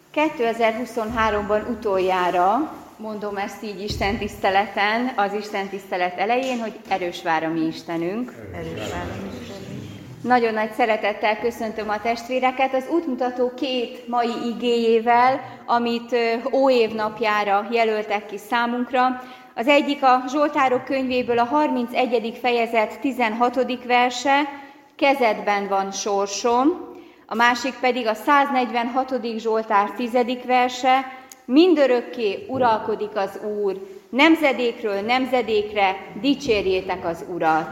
2023-ban utoljára mondom ezt így Isten tiszteleten, az Isten tisztelet elején, hogy erős vár a mi Istenünk. Erős vár a mi Istenünk. Nagyon nagy szeretettel köszöntöm a testvéreket az útmutató 2 mai igéjével, amit óév napjára jelöltek ki számunkra. Az egyik a Zsoltárok könyvéből a 31. fejezet 16. verse, kezedben van sorsom, a másik pedig a 146. Zsoltár 10. verse, mindörökké uralkodik az Úr, nemzedékről nemzedékre dicsérjétek az Urat.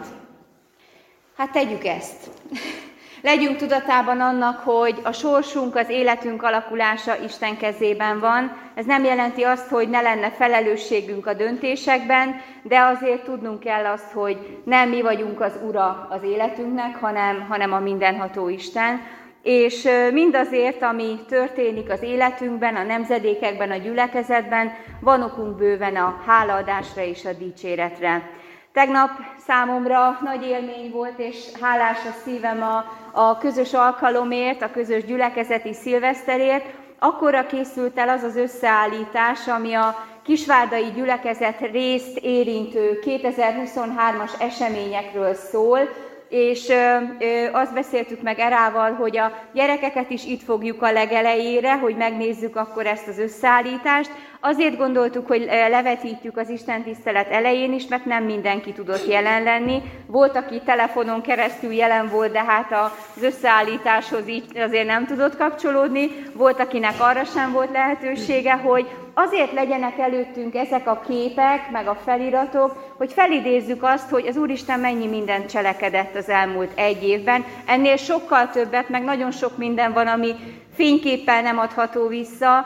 Hát tegyük ezt. Legyünk tudatában annak, hogy a sorsunk, az életünk alakulása Isten kezében van. Ez nem jelenti azt, hogy ne lenne felelősségünk a döntésekben, de azért tudnunk kell azt, hogy nem mi vagyunk az ura az életünknek, hanem a mindenható Isten. És mindazért, ami történik az életünkben, a nemzedékekben, a gyülekezetben, van okunk bőven a hálaadásra és a dicséretre. Tegnap számomra nagy élmény volt, és hálás a szívem a közös alkalomért, a közös gyülekezeti szilveszterért. Akkorra készült el az az összeállítás, ami a kisvárdai gyülekezet részt érintő 2023-as eseményekről szól, és azt beszéltük meg Erával, hogy a gyerekeket is itt fogjuk a legelejére, hogy megnézzük akkor ezt az összeállítást. Azért gondoltuk, hogy levetítjük az istentisztelet elején is, mert nem mindenki tudott jelen lenni. Volt, aki telefonon keresztül jelen volt, de hát az összeállításhoz így azért nem tudott kapcsolódni. Volt, akinek arra sem volt lehetősége, hogy azért legyenek előttünk ezek a képek, meg a feliratok, hogy felidézzük azt, hogy az Úristen mennyi mindent cselekedett az elmúlt egy évben. Ennél sokkal többet, meg nagyon sok minden van, ami fényképpel nem adható vissza,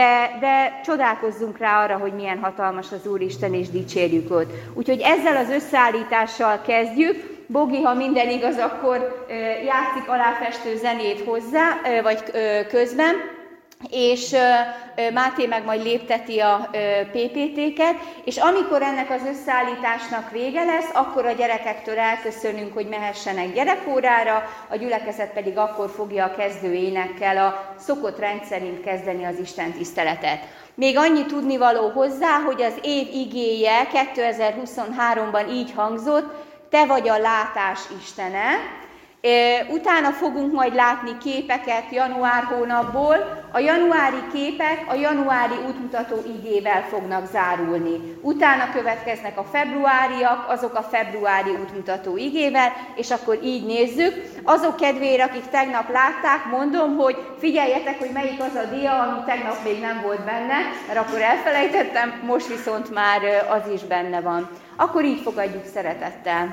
de csodálkozzunk rá arra, hogy milyen hatalmas az Úristen, és dicsérjük őt. Úgyhogy ezzel az összeállítással kezdjük. Bogi, ha minden igaz, akkor játszik aláfestő zenét hozzá, vagy közben, és Máté meg majd lépteti a PPT-ket, és amikor ennek az összeállításnak vége lesz, akkor a gyerekektől elköszönünk, hogy mehessenek gyerekórára, a gyülekezet pedig akkor fogja a kezdő énekkel a szokott rendszerint kezdeni az Isten tiszteletet. Még annyi tudnivaló hozzá, hogy az év igéje 2023-ban így hangzott: te vagy a látás Istene. Utána fogunk majd látni képeket január hónapból. A januári képek a januári útmutató igével fognak zárulni. Utána következnek a februáriak, azok a februári útmutató igével, és akkor így nézzük. Azok kedvére, akik tegnap látták, mondom, hogy figyeljetek, hogy melyik az a dia, ami tegnap még nem volt benne, mert akkor elfelejtettem, most viszont már az is benne van. Akkor így fogadjuk szeretettel.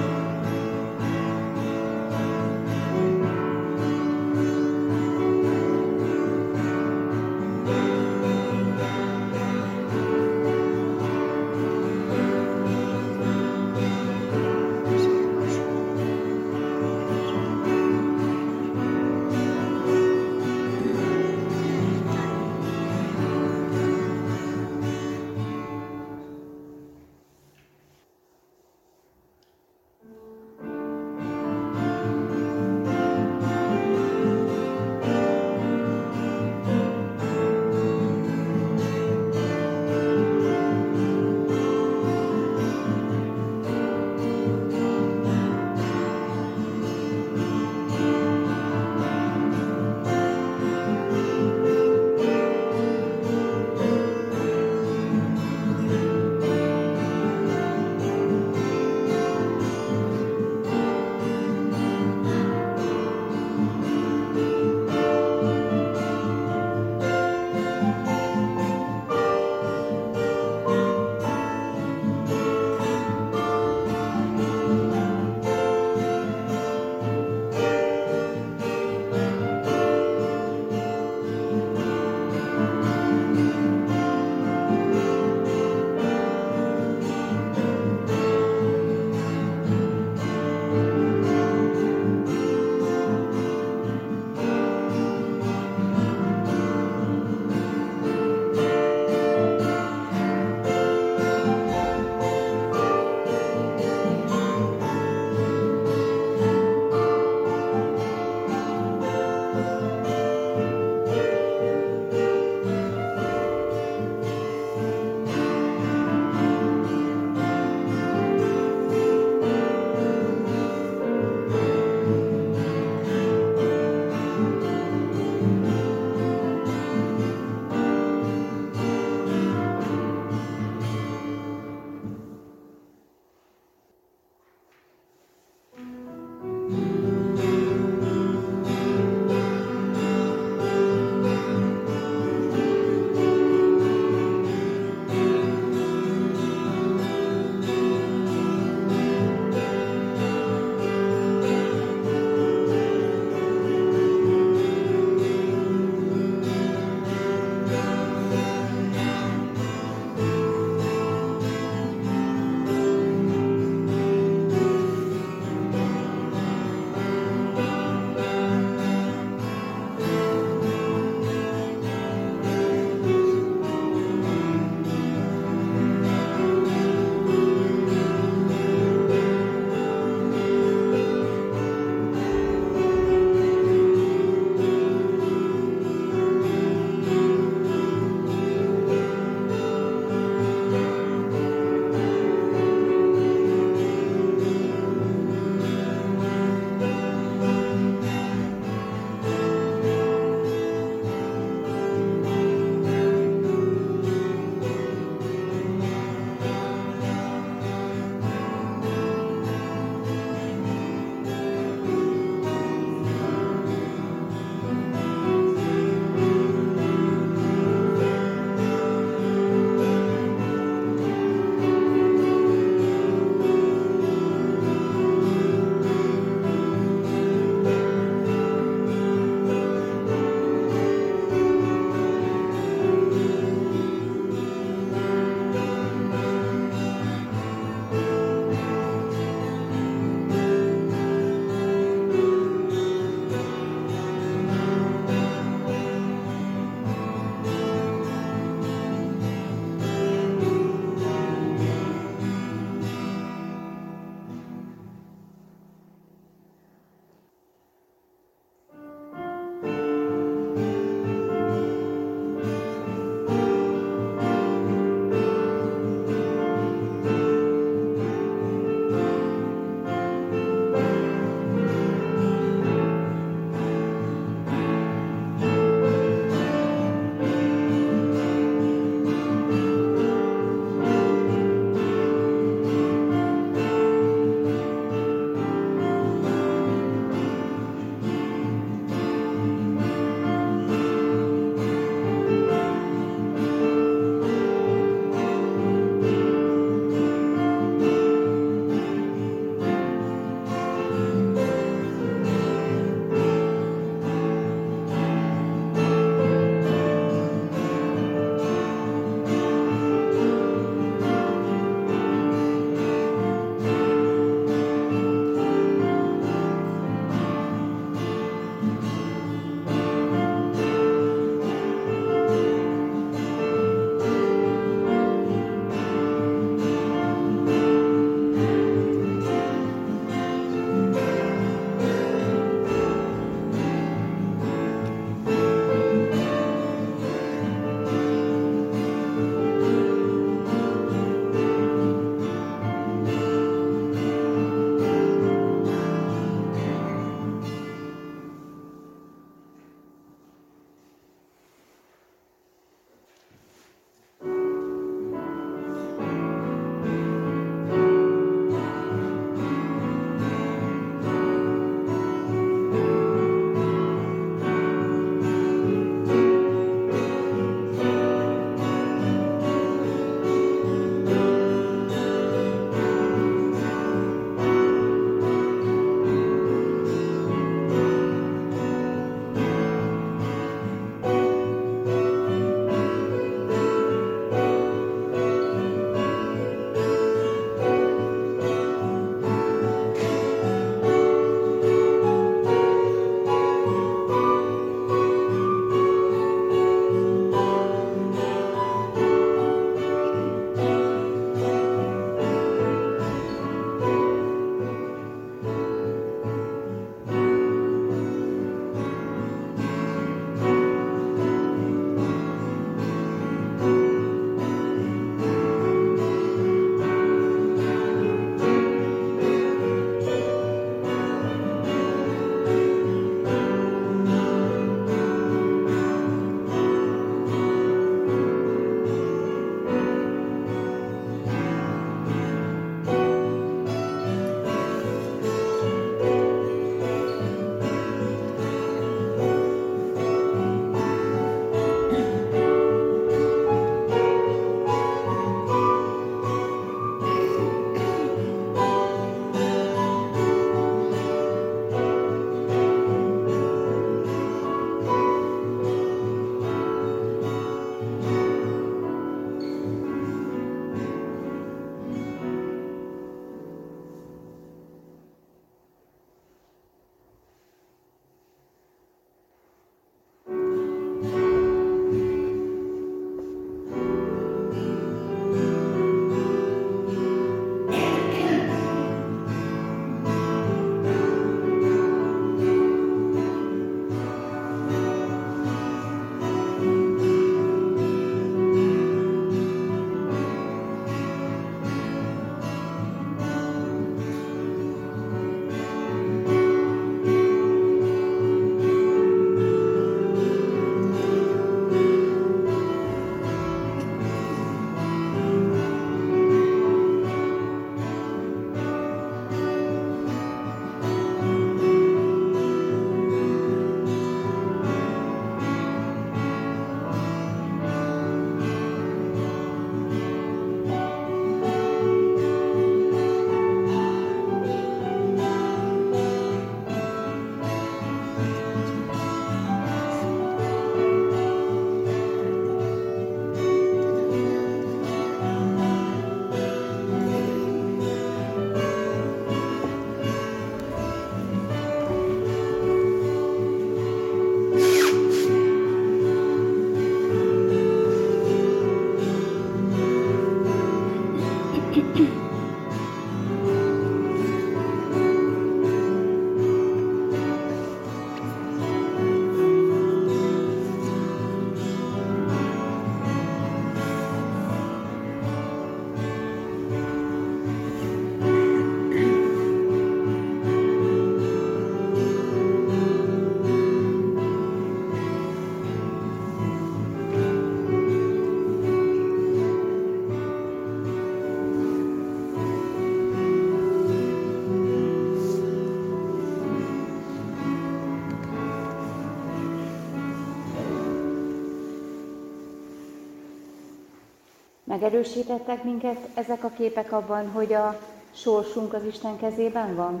Megerősítettek minket ezek a képek abban, hogy a sorsunk az Isten kezében van?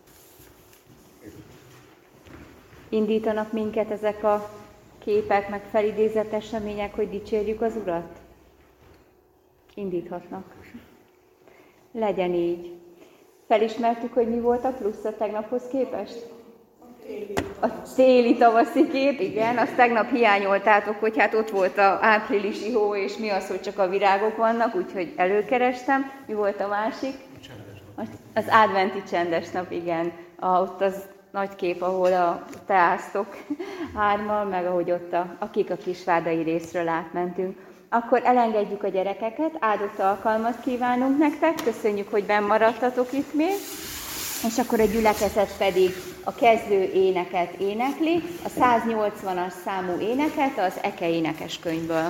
Indítanak minket ezek a képek, meg felidézett események, hogy dicsérjük az Urat? Indíthatnak. Legyen így. Felismertük, hogy mi volt a plusz a tegnaphoz képest? A téli tavaszi kép, igen, azt tegnap hiányoltátok, hogy hát ott volt az áprilisi hó, és mi az, hogy csak a virágok vannak, úgyhogy előkerestem. Mi volt a másik? Az adventi csendes nap, igen. Ott az nagy kép, ahol teáztok hármal, meg ahogy ott akik a Kisvárdai részről átmentünk. Akkor elengedjük a gyerekeket, áldott alkalmat kívánunk nektek, köszönjük, hogy benn maradtatok itt még, és akkor a gyülekezet pedig a kezdő éneket énekli, a 180-as számú éneket az Eke énekeskönyvből.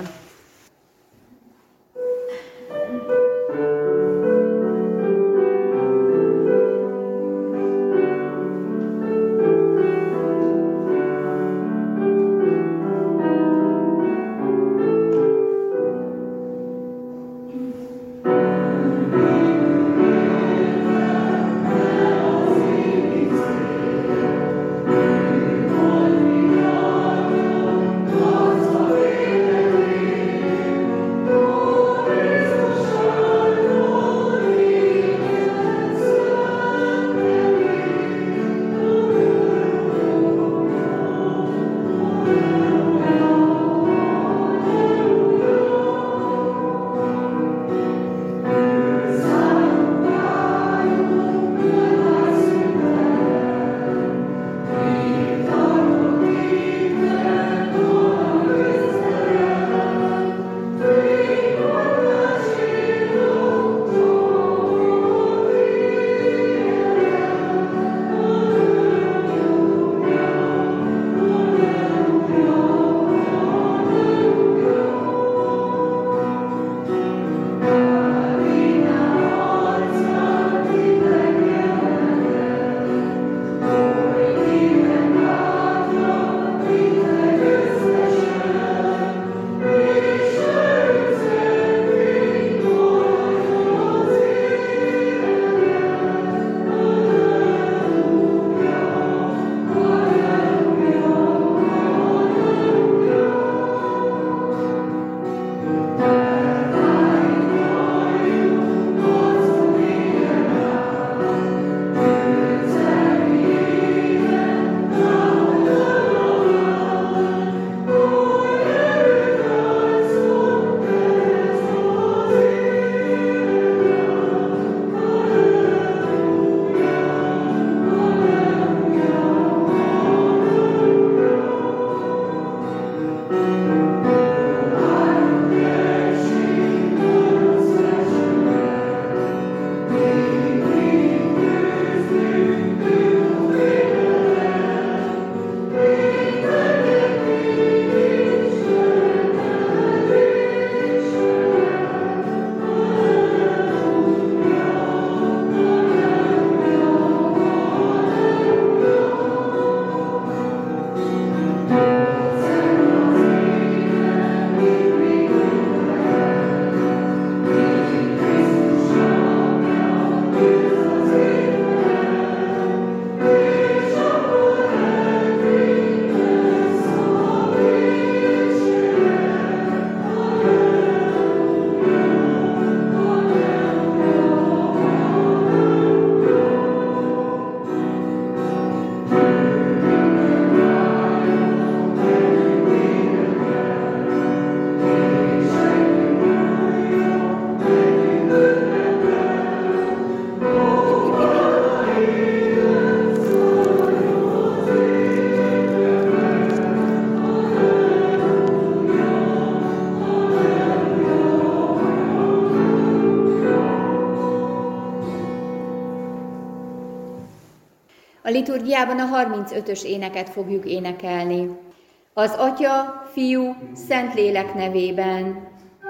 A liturgiában a 35-ös éneket fogjuk énekelni. Az Atya, Fiú, Szentlélek nevében.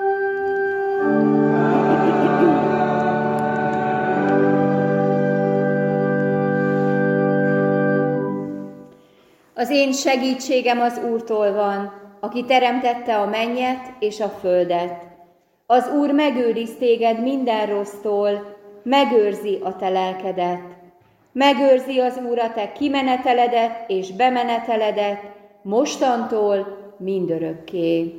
Az én segítségem az Úrtól van, aki teremtette a mennyet és a földet. Az Úr megőriz téged minden rossztól, megőrzi a te lelkedet. Megőrzi az Úr a te kimeneteledet és bemeneteledet, mostantól mindörökké.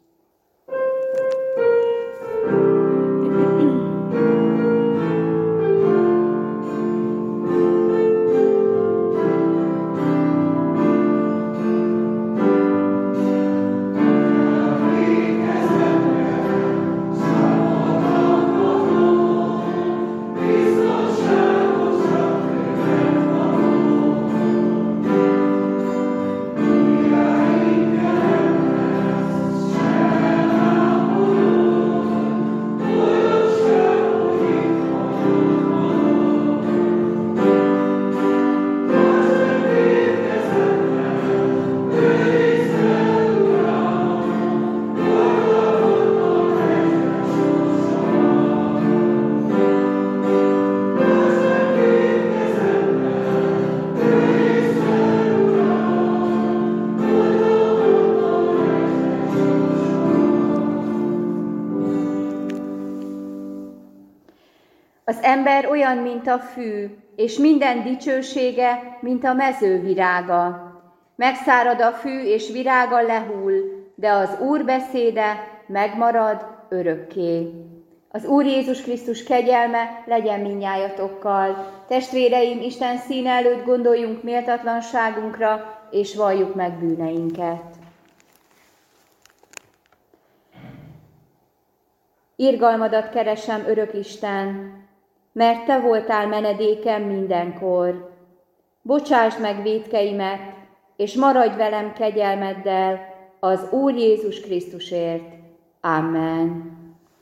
Az ember olyan, mint a fű, és minden dicsősége, mint a mező virága. Megszárad a fű, és virága lehull, de az Úr beszéde megmarad örökké. Az Úr Jézus Krisztus kegyelme legyen mindnyájatokkal. Testvéreim, Isten színe előtt gondoljunk méltatlanságunkra, és valljuk meg bűneinket. Irgalmadat keresem, örök Isten, mert Te voltál menedékem mindenkor. Bocsásd meg vétkeimet, és maradj velem kegyelmeddel az Úr Jézus Krisztusért. Amen.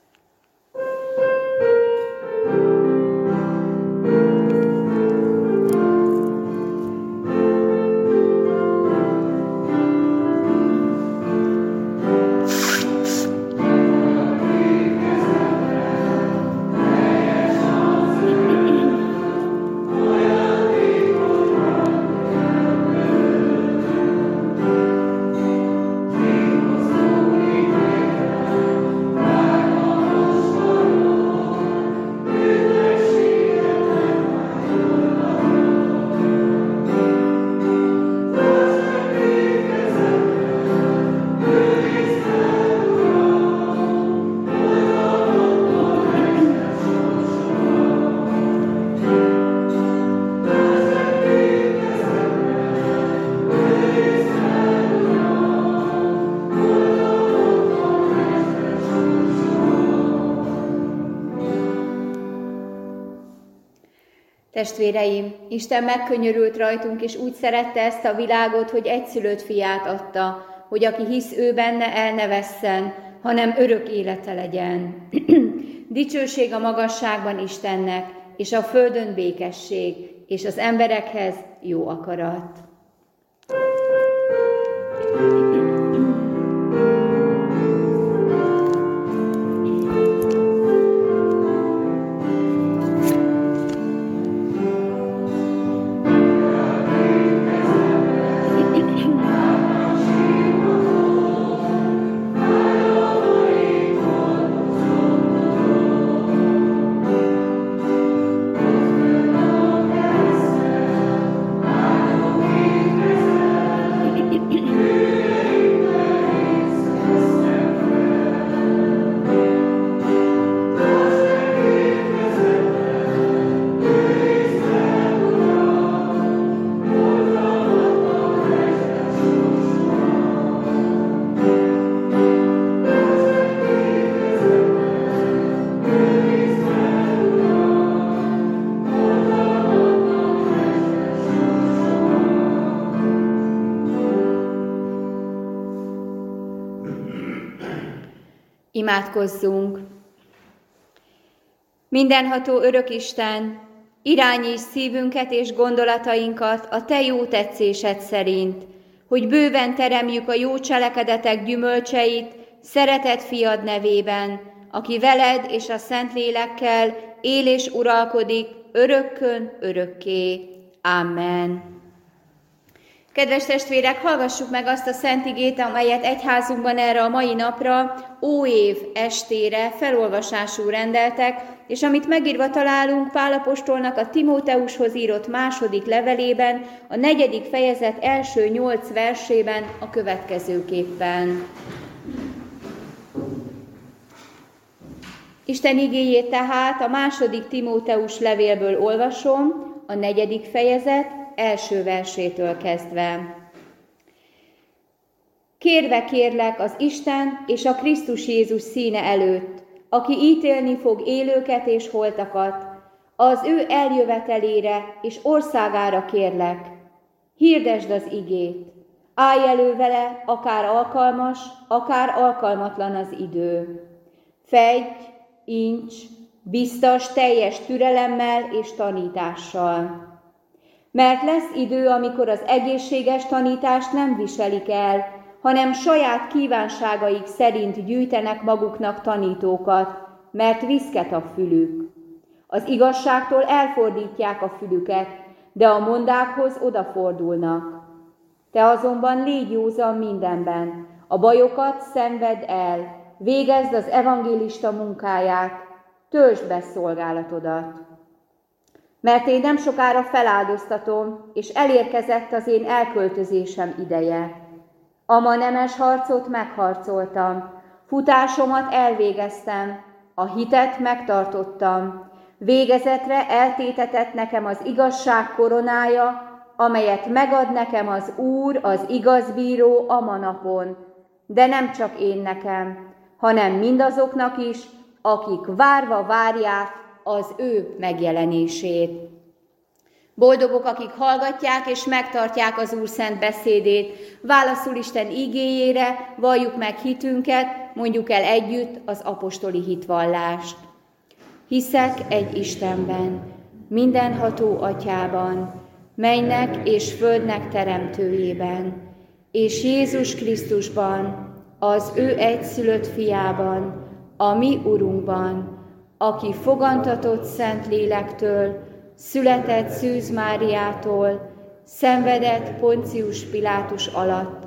Testvéreim, Isten megkönyörült rajtunk, és úgy szerette ezt a világot, hogy egyszülött fiát adta, hogy aki hisz ő benne, el ne vesszen, hanem örök élete legyen. Dicsőség a magasságban Istennek, és a földön békesség, és az emberekhez jó akarat. Imádkozzunk! Mindenható örök Isten, irányíts szívünket és gondolatainkat a Te jó tetszésed szerint, hogy bőven teremjük a jó cselekedetek gyümölcseit szeretett fiad nevében, aki veled és a Szentlélekkel él és uralkodik örökkön örökké. Amen. Kedves testvérek, hallgassuk meg azt a szent igét, amelyet egyházunkban erre a mai napra, óév estére felolvasásul rendeltek, és amit megírva találunk Pál apostolnak a Timóteushoz írott második levelében, a 4. fejezet első 8 versében a következőképpen. Isten igéjét tehát a második Timóteus levélből olvasom, a 4. fejezet első versétől kezdve. Kérve kérlek az Isten és a Krisztus Jézus színe előtt, aki ítélni fog élőket és holtakat, az ő eljövetelére és országára kérlek. Hirdesd az igét, állj elő vele, akár alkalmas, akár alkalmatlan az idő. Fedj, ints, biztas, teljes türelemmel és tanítással. Mert lesz idő, amikor az egészséges tanítást nem viselik el, hanem saját kívánságaik szerint gyűjtenek maguknak tanítókat, mert viszket a fülük. Az igazságtól elfordítják a fülüket, de a mondákhoz odafordulnak. Te azonban légy józan mindenben, a bajokat szenvedd el, végezd az evangélista munkáját, töltsd be szolgálatodat. Mert én nem sokára feláldoztatom, és elérkezett az én elköltözésem ideje. A ma nemes harcot megharcoltam, futásomat elvégeztem, a hitet megtartottam, végezetre eltétetett nekem az igazság koronája, amelyet megad nekem az Úr, az igaz bíró a manapon, de nem csak én nekem, hanem mindazoknak is, akik várva várják az ő megjelenését. Boldogok, akik hallgatják és megtartják az Úr szent beszédét, válaszul Isten igéjére, valljuk meg hitünket, mondjuk el együtt az apostoli hitvallást. Hiszek egy Istenben, mindenható Atyában, mennynek és földnek teremtőjében, és Jézus Krisztusban, az ő egyszülött fiában, a mi Urunkban, aki fogantatott Szent Lélektől, született Szűz Máriától, szenvedett Poncius Pilátus alatt,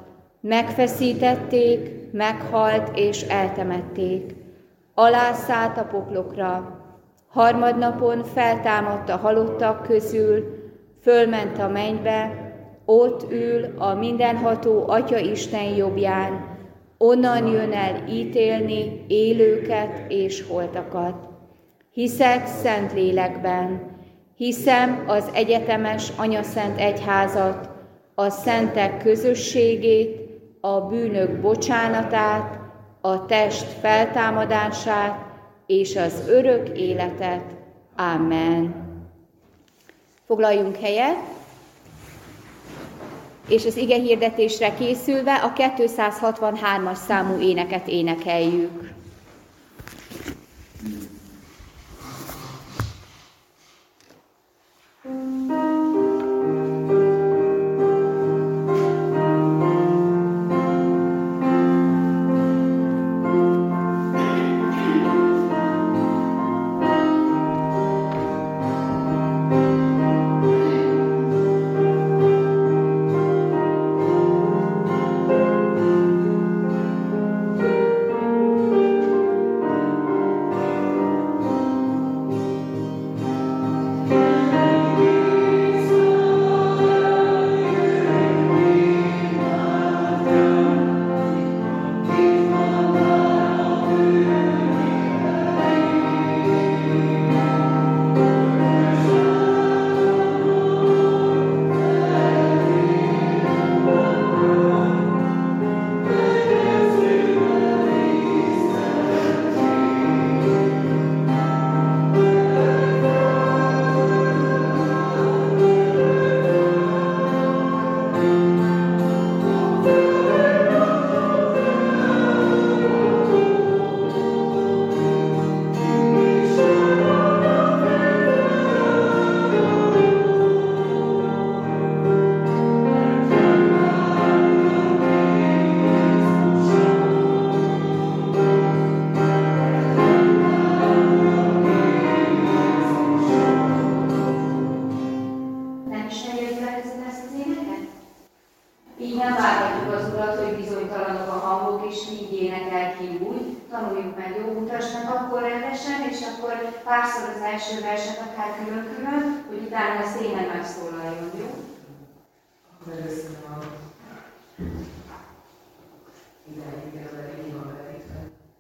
megfeszítették, meghalt és eltemették. Alászállt a poklokra, harmadnapon feltámadt a halottak közül, fölment a mennybe, ott ül a mindenható Atya Isten jobbján, onnan jön el ítélni élőket és holtakat. Hiszek Szent Lélekben, hiszem az egyetemes anyaszent egyházat, a szentek közösségét, a bűnök bocsánatát, a test feltámadását és az örök életet. Amen. Foglaljunk helyet, és az ige hirdetésre készülve a 263-as számú éneket énekeljük. és mi így énekel ki úgy. Tanuljuk meg, jó? Mutasd meg akkor rendesen, és akkor párszor az első verset, akár külön-külön, hogy utána a szépen megszólaljon, jó? Akkor először a ideig elverik imaverítve.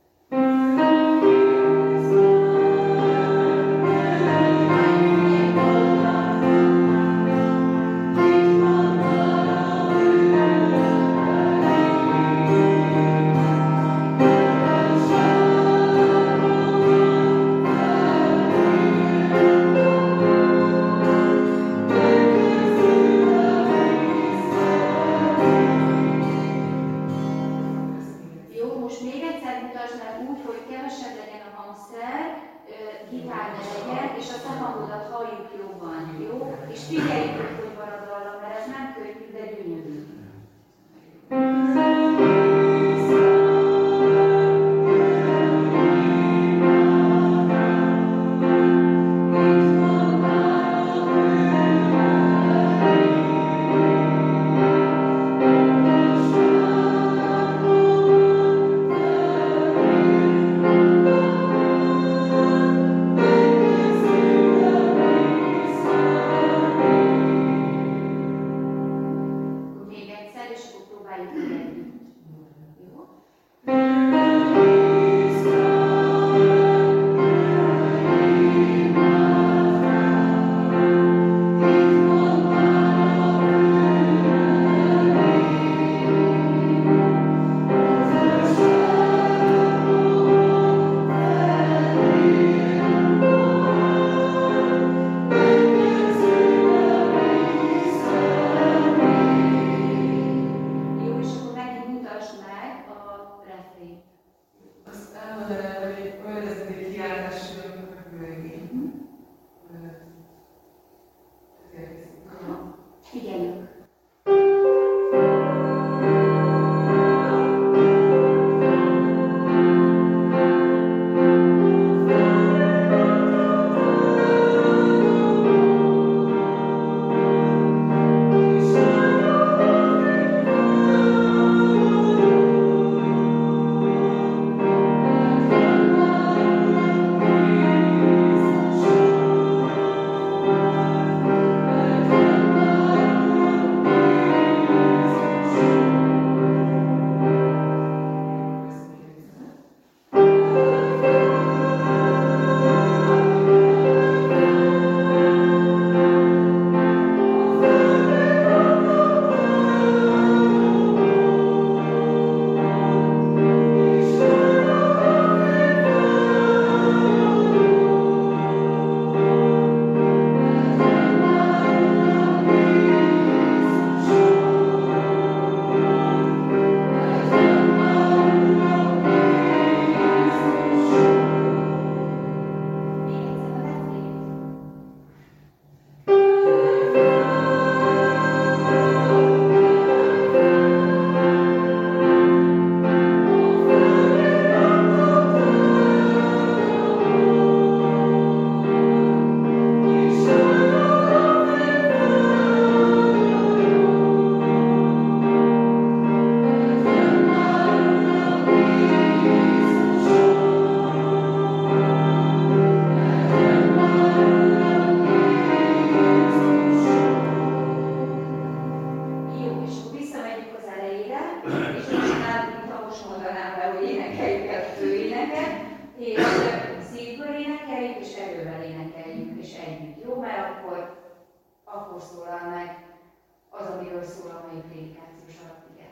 Akkor szólal meg az, amiről szól a mai prédikációs alapige.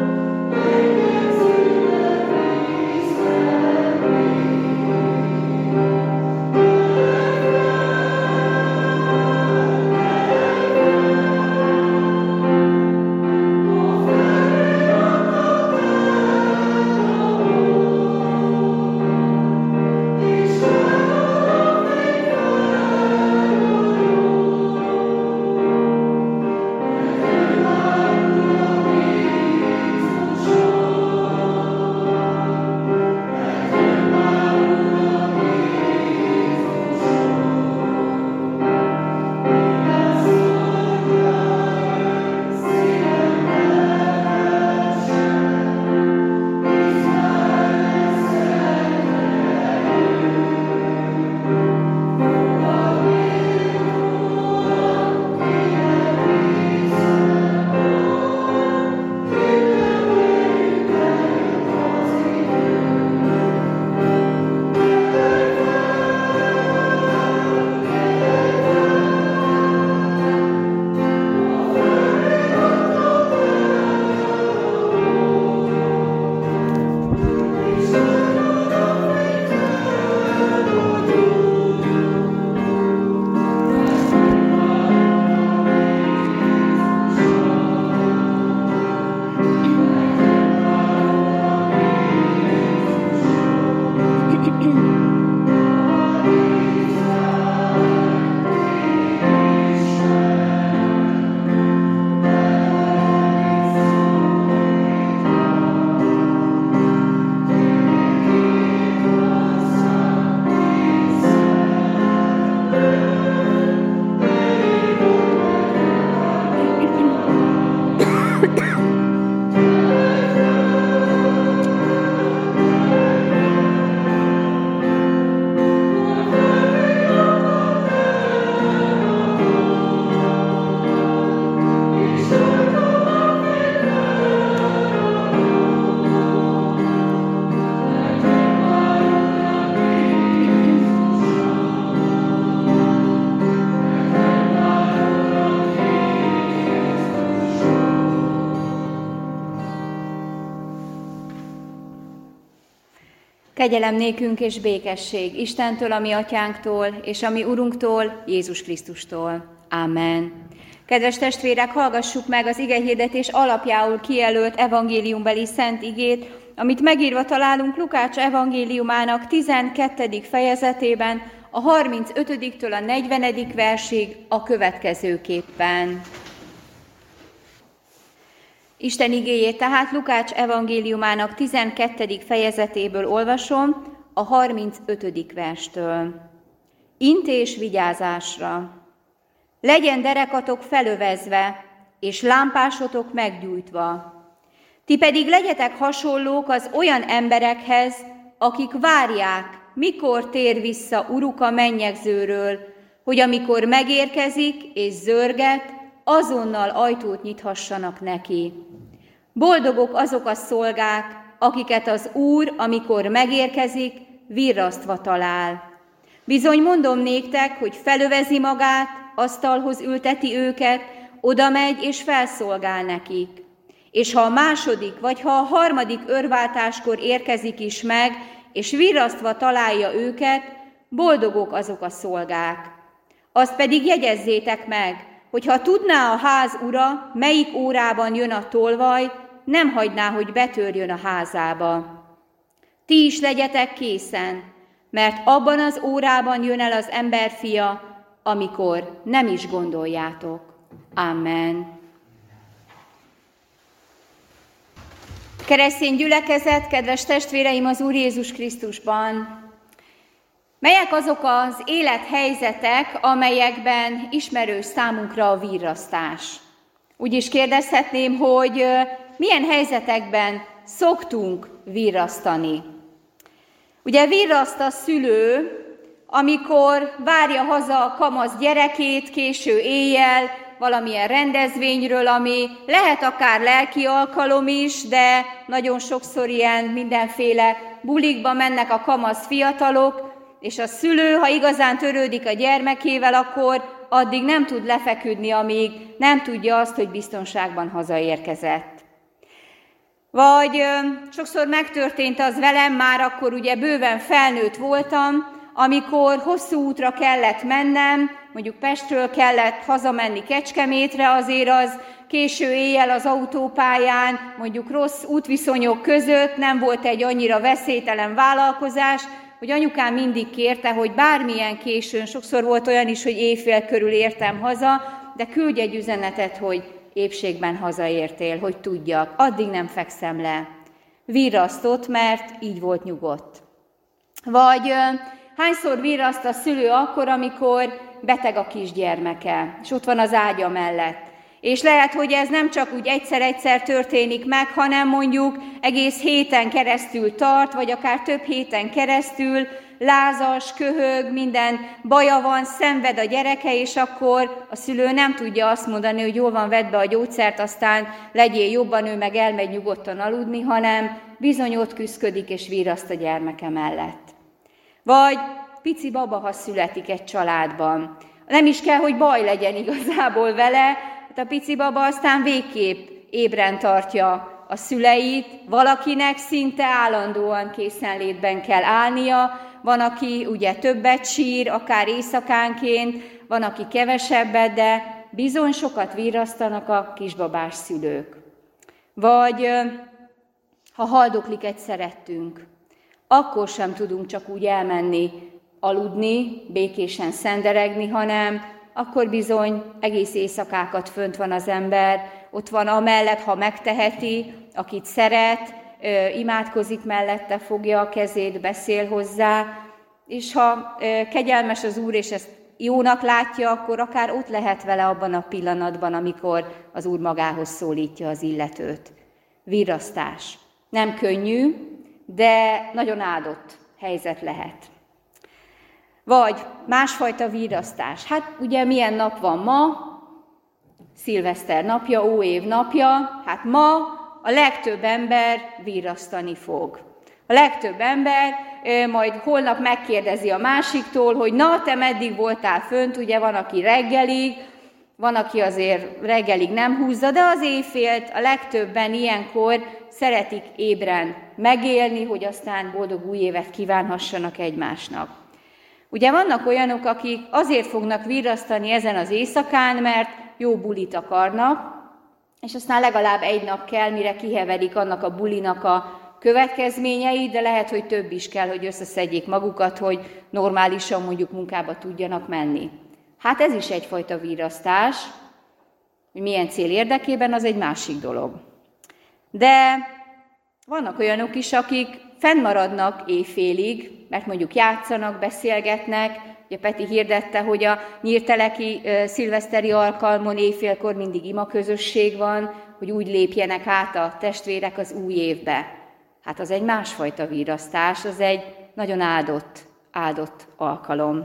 Amen. Kegyelem nékünk és békesség Istentől, a mi atyánktól, és a mi Urunktól, Jézus Krisztustól. Amen. Kedves testvérek, hallgassuk meg az igehirdetés alapjául kijelölt evangéliumbeli szent igét, amit megírva találunk Lukács evangéliumának 12. fejezetében, a 35-től a 40. versig a következőképpen. Isten igéjét tehát Lukács evangéliumának 12. fejezetéből olvasom, a 35. verstől. Intés vigyázásra! Legyen derekatok felövezve, és lámpásotok meggyújtva. Ti pedig legyetek hasonlók az olyan emberekhez, akik várják, mikor tér vissza Uruk a mennyegzőről, hogy amikor megérkezik és zörget, azonnal ajtót nyithassanak neki. Boldogok azok a szolgák, akiket az Úr, amikor megérkezik, virrasztva talál. Bizony mondom néktek, hogy felövezi magát, asztalhoz ülteti őket, oda megy és felszolgál nekik. És ha a második vagy ha a harmadik örváltáskor érkezik is meg, és virrasztva találja őket, boldogok azok a szolgák. Azt pedig jegyezzétek meg, hogy ha tudná a ház ura, melyik órában jön a tolvaj, nem hagyná, hogy betörjön a házába. Ti is legyetek készen, mert abban az órában jön el az emberfia, amikor nem is gondoljátok. Amen. Keresztény gyülekezet, kedves testvéreim az Úr Jézus Krisztusban! Melyek azok az élethelyzetek, amelyekben ismerős számunkra a virrasztás? Úgy is kérdezhetném, hogy milyen helyzetekben szoktunk virrasztani. Ugye virraszt a szülő, amikor várja haza a kamasz gyerekét késő éjjel, valamilyen rendezvényről, ami lehet akár lelki alkalom is, de nagyon sokszor ilyen mindenféle bulikba mennek a kamasz fiatalok, és a szülő, ha igazán törődik a gyermekével, akkor addig nem tud lefeküdni, amíg nem tudja azt, hogy biztonságban hazaérkezett. Vagy sokszor megtörtént az velem, már akkor ugye bőven felnőtt voltam, amikor hosszú útra kellett mennem, mondjuk Pestről kellett hazamenni Kecskemétre, azért az késő éjjel az autópályán, mondjuk rossz útviszonyok között nem volt egy annyira veszélytelen vállalkozás, hogy anyukám mindig kérte, hogy bármilyen későn, sokszor volt olyan is, hogy éjfél körül értem haza, de küldj egy üzenetet, hogy épségben hazaértél, hogy tudjak, addig nem fekszem le. Virrasztott, mert így volt nyugodt. Vagy hányszor virraszt a szülő akkor, amikor beteg a kisgyermeke, és ott van az ágya mellett. És lehet, hogy ez nem csak úgy egyszer-egyszer történik meg, hanem mondjuk egész héten keresztül tart, vagy akár több héten keresztül, lázas, köhög, minden baja van, szenved a gyereke, és akkor a szülő nem tudja azt mondani, hogy jól van, vedd be a gyógyszert, aztán legyél jobban, ő meg elmegy nyugodtan aludni, hanem bizony ott küszködik és virraszt a gyermeke mellett. Vagy pici baba, ha születik egy családban. Nem is kell, hogy baj legyen igazából vele, a pici baba aztán végképp ébren tartja a szüleit, valakinek szinte állandóan készenlétben kell állnia, van, aki ugye többet sír, akár éjszakánként, van, aki kevesebbet, de bizony sokat virrasztanak a kisbabás szülők. Vagy ha haldoklik egy szerettünk, akkor sem tudunk csak úgy elmenni, aludni, békésen szenderegni, hanem akkor bizony egész éjszakákat fönt van az ember, ott van amellett, ha megteheti, akit szeret, imádkozik mellette, fogja a kezét, beszél hozzá, és ha kegyelmes az Úr, és ezt jónak látja, akkor akár ott lehet vele abban a pillanatban, amikor az Úr magához szólítja az illetőt. Virrasztás. Nem könnyű, de nagyon áldott helyzet lehet. Vagy másfajta virrasztás. Hát ugye milyen nap van ma? Szilveszter napja, óév napja. Hát ma a legtöbb ember virrasztani fog. A legtöbb ember majd holnap megkérdezi a másiktól, hogy na, te meddig voltál fönt, ugye van, aki reggelig, van, aki azért reggelig nem húzza, de az éjfélt a legtöbben ilyenkor szeretik ébren megélni, hogy aztán boldog új évet kívánhassanak egymásnak. Ugye vannak olyanok, akik azért fognak virrasztani ezen az éjszakán, mert jó bulit akarnak, és aztán legalább egy nap kell, mire kiheverik annak a bulinak a következményeit, de lehet, hogy több is kell, hogy összeszedjék magukat, hogy normálisan mondjuk munkába tudjanak menni. Hát ez is egyfajta virrasztás, hogy milyen cél érdekében, az egy másik dolog. De vannak olyanok is, akik fennmaradnak éjfélig, mert mondjuk játszanak, beszélgetnek. Ugye Peti hirdette, hogy a nyírteleki szilveszteri alkalmon éjfélkor mindig imaközösség van, hogy úgy lépjenek át a testvérek az új évbe. Hát az egy másfajta virrasztás, az egy nagyon áldott alkalom.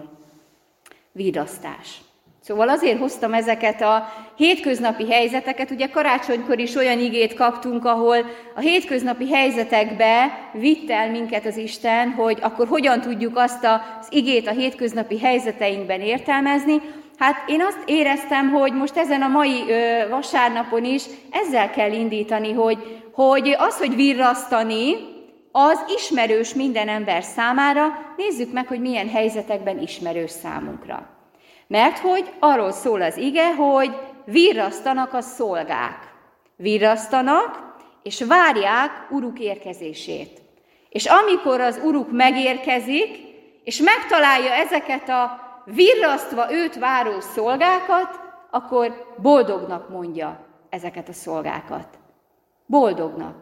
Virrasztás. Szóval azért hoztam ezeket a hétköznapi helyzeteket, ugye karácsonykor is olyan igét kaptunk, ahol a hétköznapi helyzetekbe vitt el minket az Isten, hogy akkor hogyan tudjuk azt az igét a hétköznapi helyzeteinkben értelmezni. Hát én azt éreztem, hogy most ezen a mai vasárnapon is ezzel kell indítani, hogy az, hogy virrasztani, az ismerős minden ember számára. Nézzük meg, hogy milyen helyzetekben ismerős számunkra. Mert hogy arról szól az ige, hogy virrasztanak a szolgák. Virrasztanak, és várják uruk érkezését. És amikor az uruk megérkezik, és megtalálja ezeket a virrasztva őt váró szolgákat, akkor boldognak mondja ezeket a szolgákat. Boldognak.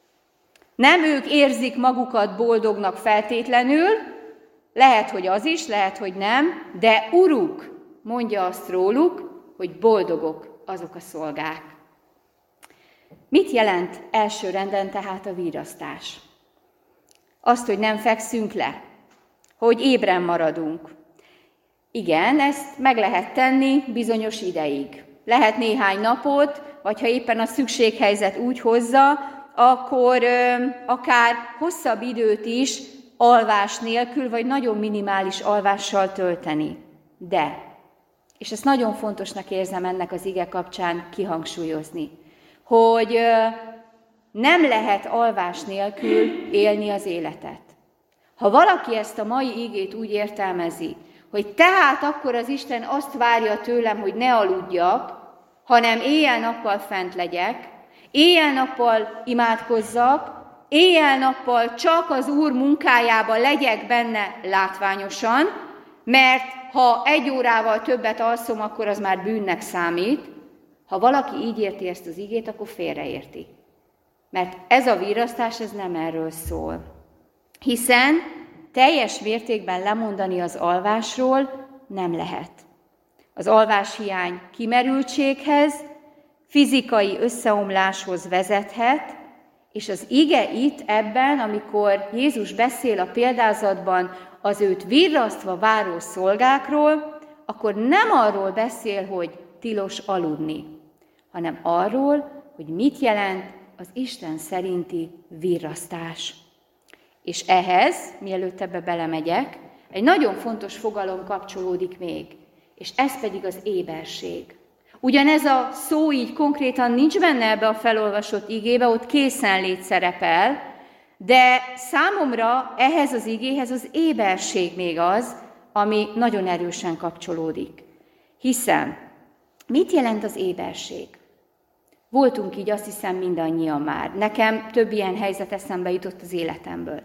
Nem ők érzik magukat boldognak feltétlenül, lehet, hogy az is, lehet, hogy nem, de uruk mondja azt róluk, hogy boldogok azok a szolgák. Mit jelent első renden tehát a virrasztás? Azt, hogy nem fekszünk le, hogy ébren maradunk. Igen, ezt meg lehet tenni bizonyos ideig. Lehet néhány napot, vagy ha éppen a szükséghelyzet úgy hozza, akkor akár hosszabb időt is alvás nélkül, vagy nagyon minimális alvással tölteni. De, és ezt nagyon fontosnak érzem ennek az ige kapcsán kihangsúlyozni, hogy nem lehet alvás nélkül élni az életet. Ha valaki ezt a mai igét úgy értelmezi, hogy tehát akkor az Isten azt várja tőlem, hogy ne aludjak, hanem éjjel-nappal fent legyek, éjjel-nappal imádkozzak, éjjel-nappal csak az Úr munkájában legyek benne látványosan, mert ha 1 órával többet alszom, akkor az már bűnnek számít. Ha valaki így érti ezt az igét, akkor félreérti. Mert ez a virrasztás, ez nem erről szól. Hiszen teljes mértékben lemondani az alvásról nem lehet. Az alváshiány kimerültséghez, fizikai összeomláshoz vezethet, és az ige itt ebben, amikor Jézus beszél a példázatban az őt virrasztva váró szolgákról, akkor nem arról beszél, hogy tilos aludni, hanem arról, hogy mit jelent az Isten szerinti virrasztás. És ehhez, mielőtt ebbe belemegyek, egy nagyon fontos fogalom kapcsolódik még, és ez pedig az éberség. Ugyanez a szó így konkrétan nincs benne ebbe a felolvasott igébe, ott készenlét szerepel, de számomra ehhez az igéhez az éberség még az, ami nagyon erősen kapcsolódik. Hiszen mit jelent az éberség? Voltunk így, azt hiszem, mindannyian már. Nekem több ilyen helyzet eszembe jutott az életemből.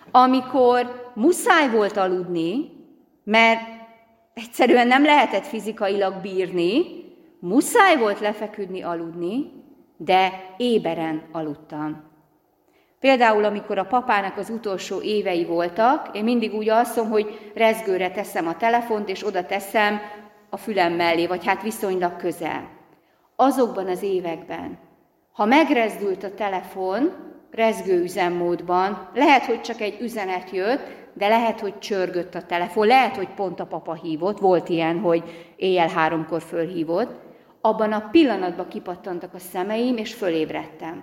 Amikor muszáj volt aludni, mert egyszerűen nem lehetett fizikailag bírni, muszáj volt lefeküdni, aludni, de éberen aludtam. Például, amikor a papának az utolsó évei voltak, én mindig úgy alszom, hogy rezgőre teszem a telefont, és oda teszem a fülem mellé, vagy hát viszonylag közel. Azokban az években, ha megrezdült a telefon, rezgő üzemmódban, lehet, hogy csak egy üzenet jött, de lehet, hogy csörgött a telefon, lehet, hogy pont a papa hívott, volt ilyen, hogy éjjel 3-kor fölhívott, abban a pillanatban kipattantak a szemeim, és fölébredtem.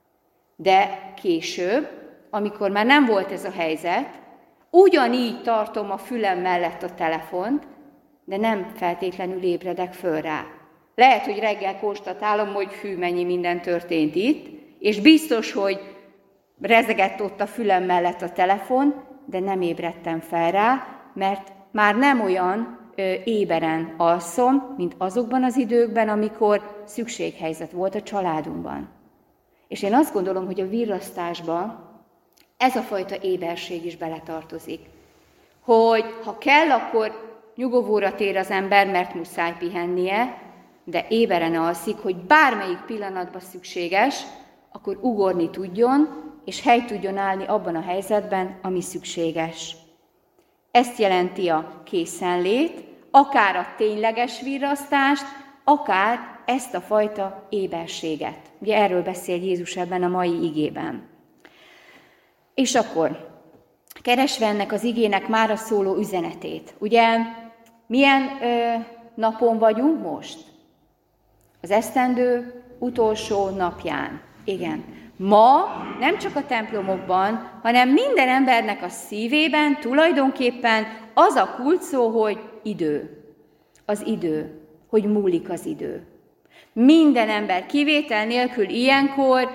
De később, amikor már nem volt ez a helyzet, ugyanígy tartom a fülem mellett a telefont, de nem feltétlenül ébredek föl rá. Lehet, hogy reggel konstatálom, hogy hű, mennyi minden történt itt, és biztos, hogy rezegett ott a fülem mellett a telefon, de nem ébredtem fel rá, mert már nem olyan éberen alszom, mint azokban az időkben, amikor szükséghelyzet volt a családunkban. És én azt gondolom, hogy a virrasztásba ez a fajta éberség is beletartozik. Hogy ha kell, akkor nyugovóra tér az ember, mert muszáj pihennie, de éberen alszik, hogy bármelyik pillanatban szükséges, akkor ugorni tudjon, és helyt tudjon állni abban a helyzetben, ami szükséges. Ezt jelenti a készenlét, akár a tényleges virrasztást, akár ezt a fajta éberséget. Ugye erről beszél Jézus ebben a mai igében. És akkor, keresve ennek az igének mára szóló üzenetét. Ugye, milyen napon vagyunk most? Az esztendő utolsó napján. Igen. Ma nem csak a templomokban, hanem minden embernek a szívében tulajdonképpen az a kulcsszó, hogy idő. Az idő. Hogy múlik az idő. Minden ember kivétel nélkül ilyenkor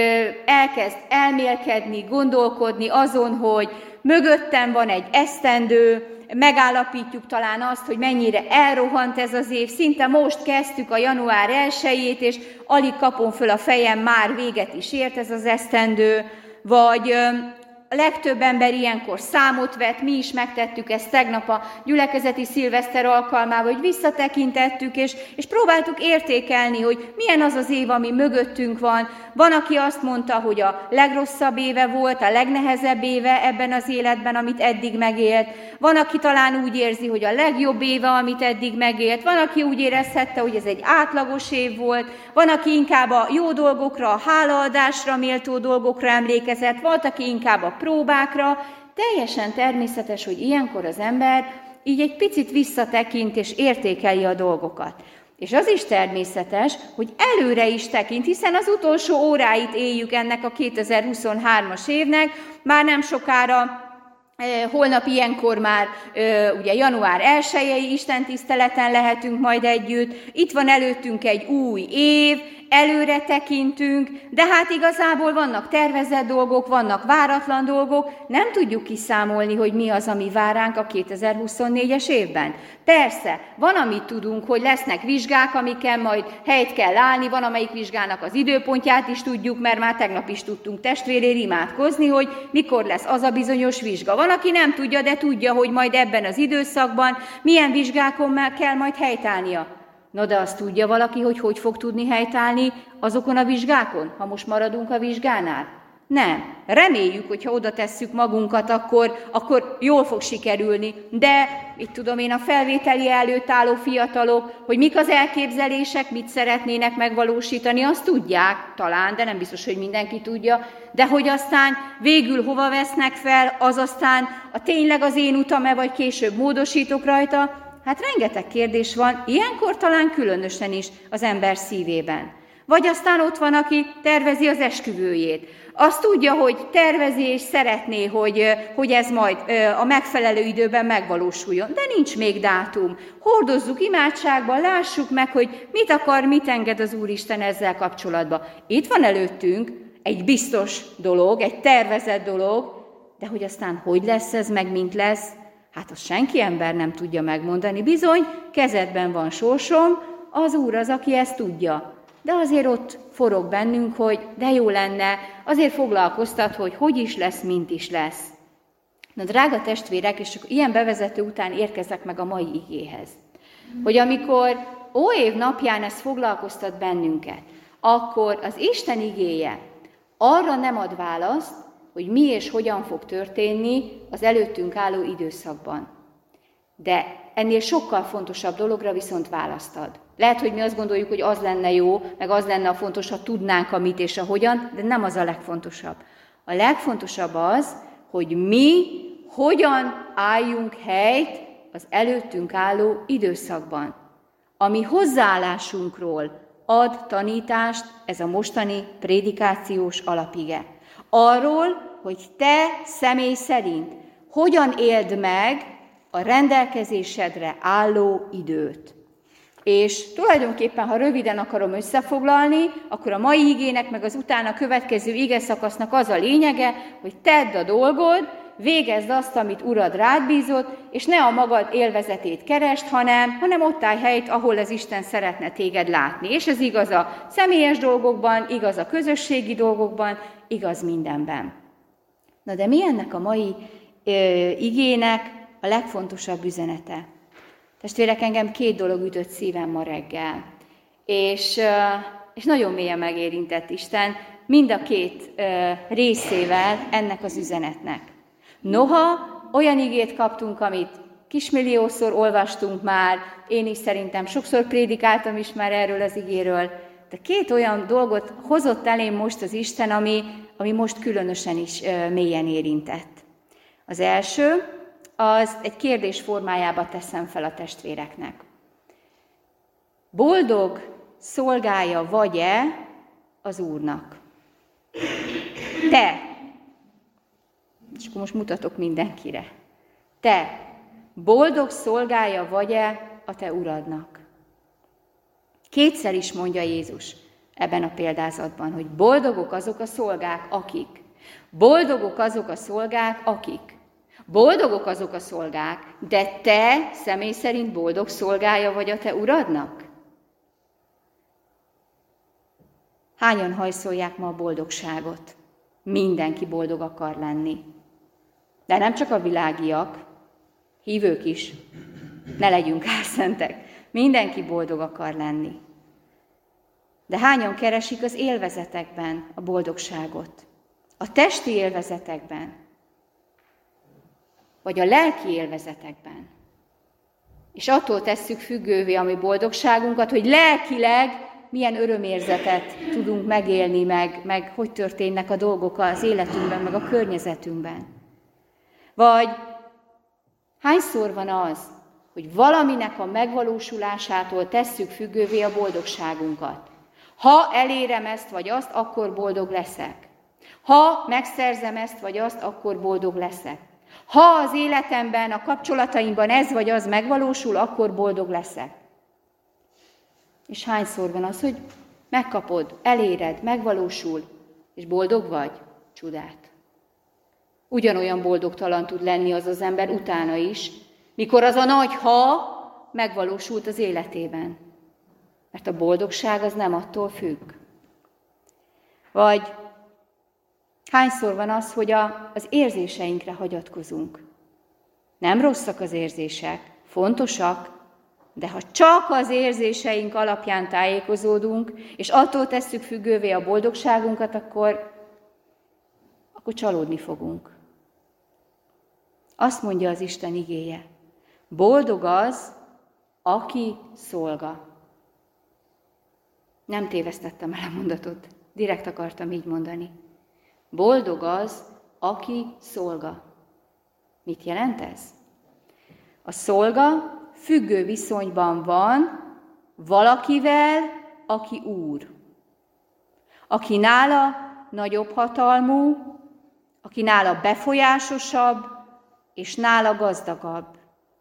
elkezd elmélkedni, gondolkodni azon, hogy mögöttem van egy esztendő, megállapítjuk talán azt, hogy mennyire elrohant ez az év, szinte most kezdtük a január 1-jét, és alig kapom föl a fejem, már véget is ért ez az esztendő, vagy a legtöbb ember ilyenkor számot vett, mi is megtettük ezt tegnap a gyülekezeti szilveszter alkalmával, hogy visszatekintettük, és próbáltuk értékelni, hogy milyen az az év, ami mögöttünk van. Van, aki azt mondta, hogy a legrosszabb éve volt, a legnehezebb éve ebben az életben, amit eddig megélt. Van, aki talán úgy érzi, hogy a legjobb éve, amit eddig megélt. Van, aki úgy érezhette, hogy ez egy átlagos év volt. Van, aki inkább a jó dolgokra, a hálaadásra méltó dolgokra emlékezett. Volt, aki inkább a próbákra. Teljesen természetes, hogy ilyenkor az ember így egy picit visszatekint és értékeli a dolgokat. És az is természetes, hogy előre is tekint, hiszen az utolsó óráit éljük ennek a 2023-as évnek, már nem sokára, holnap ilyenkor már ugye január 1-i istentiszteleten lehetünk majd együtt, itt van előttünk egy új év, előre tekintünk, de hát igazából vannak tervezett dolgok, vannak váratlan dolgok, nem tudjuk kiszámolni, hogy mi az, ami vár ránk a 2024-es évben. Persze, van, amit tudunk, hogy lesznek vizsgák, amikkel majd helyt kell állni, van, amelyik vizsgának az időpontját is tudjuk, mert már tegnap is tudtunk testvérért imádkozni, hogy mikor lesz az a bizonyos vizsga. Van, aki nem tudja, de tudja, hogy majd ebben az időszakban milyen vizsgákon kell majd helytállnia. No, de azt tudja valaki, hogy fog tudni helytállni azokon a vizsgákon, ha most maradunk a vizsgánál? Nem. Reméljük, hogy ha oda tesszük magunkat, akkor jól fog sikerülni. De, itt tudom én, a felvételi előtt álló fiatalok, hogy mik az elképzelések, mit szeretnének megvalósítani, azt tudják talán, de nem biztos, hogy mindenki tudja. De hogy aztán végül hova vesznek fel, az aztán tényleg az én utam-e, vagy később módosítok rajta, hát rengeteg kérdés van, ilyenkor talán különösen is az ember szívében. Vagy aztán ott van, aki tervezi az esküvőjét. Azt tudja, hogy tervezi és szeretné, hogy ez majd a megfelelő időben megvalósuljon. De nincs még dátum. Hordozzuk imádságban, lássuk meg, hogy mit akar, mit enged az Úristen ezzel kapcsolatban. Itt van előttünk egy biztos dolog, egy tervezett dolog, de hogy aztán hogy lesz ez, meg mint lesz, hát azt senki ember nem tudja megmondani. Bizony, kezedben van sorsom, az Úr az, aki ezt tudja. De azért ott forog bennünk, hogy de jó lenne, azért foglalkoztat, hogy is lesz, mint is lesz. Na, drága testvérek, és csak ilyen bevezető után érkezek meg a mai igéhez. Hogy amikor óév napján ez foglalkoztat bennünket, akkor az Isten igéje arra nem ad választ, hogy mi és hogyan fog történni az előttünk álló időszakban. De ennél sokkal fontosabb dologra viszont választ ad. Lehet, hogy mi azt gondoljuk, hogy az lenne jó, meg az lenne a fontos, ha tudnánk a mit és a hogyan, de nem az a legfontosabb. A legfontosabb az, hogy mi hogyan álljunk helyt az előttünk álló időszakban. A mi hozzáállásunkról ad tanítást ez a mostani prédikációs alapige. Arról, hogy te személy szerint hogyan éld meg a rendelkezésedre álló időt. És tulajdonképpen, ha röviden akarom összefoglalni, akkor a mai igének, meg az utána következő igeszakasznak az a lényege, hogy tedd a dolgod, végezd azt, amit Urad rád bízott, és ne a magad élvezetét keresd, hanem ott állj helyt, ahol az Isten szeretne téged látni. És ez igaz a személyes dolgokban, igaz a közösségi dolgokban, igaz mindenben. Na de mi ennek a mai igének a legfontosabb üzenete? Testvérek, engem 2 dolog ütött szívem ma reggel, és nagyon mélyen megérintett Isten mind a 2 részével ennek az üzenetnek. Noha olyan igét kaptunk, amit kismilliószor olvastunk már, én is szerintem sokszor prédikáltam is már erről az igéről, de 2 olyan dolgot hozott elém most az Isten, ami most különösen is mélyen érintett. Az első, az egy kérdés formájába teszem fel a testvéreknek. Boldog szolgája vagy-e az Úrnak? Te! És akkor most mutatok mindenkire. Te! Boldog szolgája vagy-e a te Uradnak? 2-szer is mondja Jézus ebben a példázatban, hogy boldogok azok a szolgák, akik. Boldogok azok a szolgák, akik. Boldogok azok a szolgák, de te személy szerint boldog szolgája vagy a te Uradnak? Hányan hajszolják ma a boldogságot? Mindenki boldog akar lenni. De nem csak a világiak, hívők is. Ne legyünk álszentek. Mindenki boldog akar lenni. De hányan keresik az élvezetekben a boldogságot? A testi élvezetekben? Vagy a lelki élvezetekben? És attól tesszük függővé a mi boldogságunkat, hogy lelkileg milyen örömérzetet tudunk megélni, meg hogy történnek a dolgok az életünkben, meg a környezetünkben. Vagy hányszor van az, hogy valaminek a megvalósulásától tesszük függővé a boldogságunkat. Ha elérem ezt vagy azt, akkor boldog leszek. Ha megszerzem ezt vagy azt, akkor boldog leszek. Ha az életemben, a kapcsolataimban ez vagy az megvalósul, akkor boldog leszek. És hányszor van az, hogy megkapod, eléred, megvalósul, és boldog vagy? Csodát. Ugyanolyan boldogtalan tud lenni az az ember utána is, mikor az a nagy ha megvalósult az életében. Mert a boldogság az nem attól függ. Vagy hányszor van az, hogy az érzéseinkre hagyatkozunk. Nem rosszak az érzések, fontosak, de ha csak az érzéseink alapján tájékozódunk, és attól tesszük függővé a boldogságunkat, akkor csalódni fogunk. Azt mondja az Isten igéje, boldog az, aki szolga. Nem tévesztettem el a mondatot, direkt akartam így mondani. Boldog az, aki szolga. Mit jelent ez? A szolga függő viszonyban van valakivel, aki úr. Aki nála nagyobb hatalmú, aki nála befolyásosabb, és nála gazdagabb.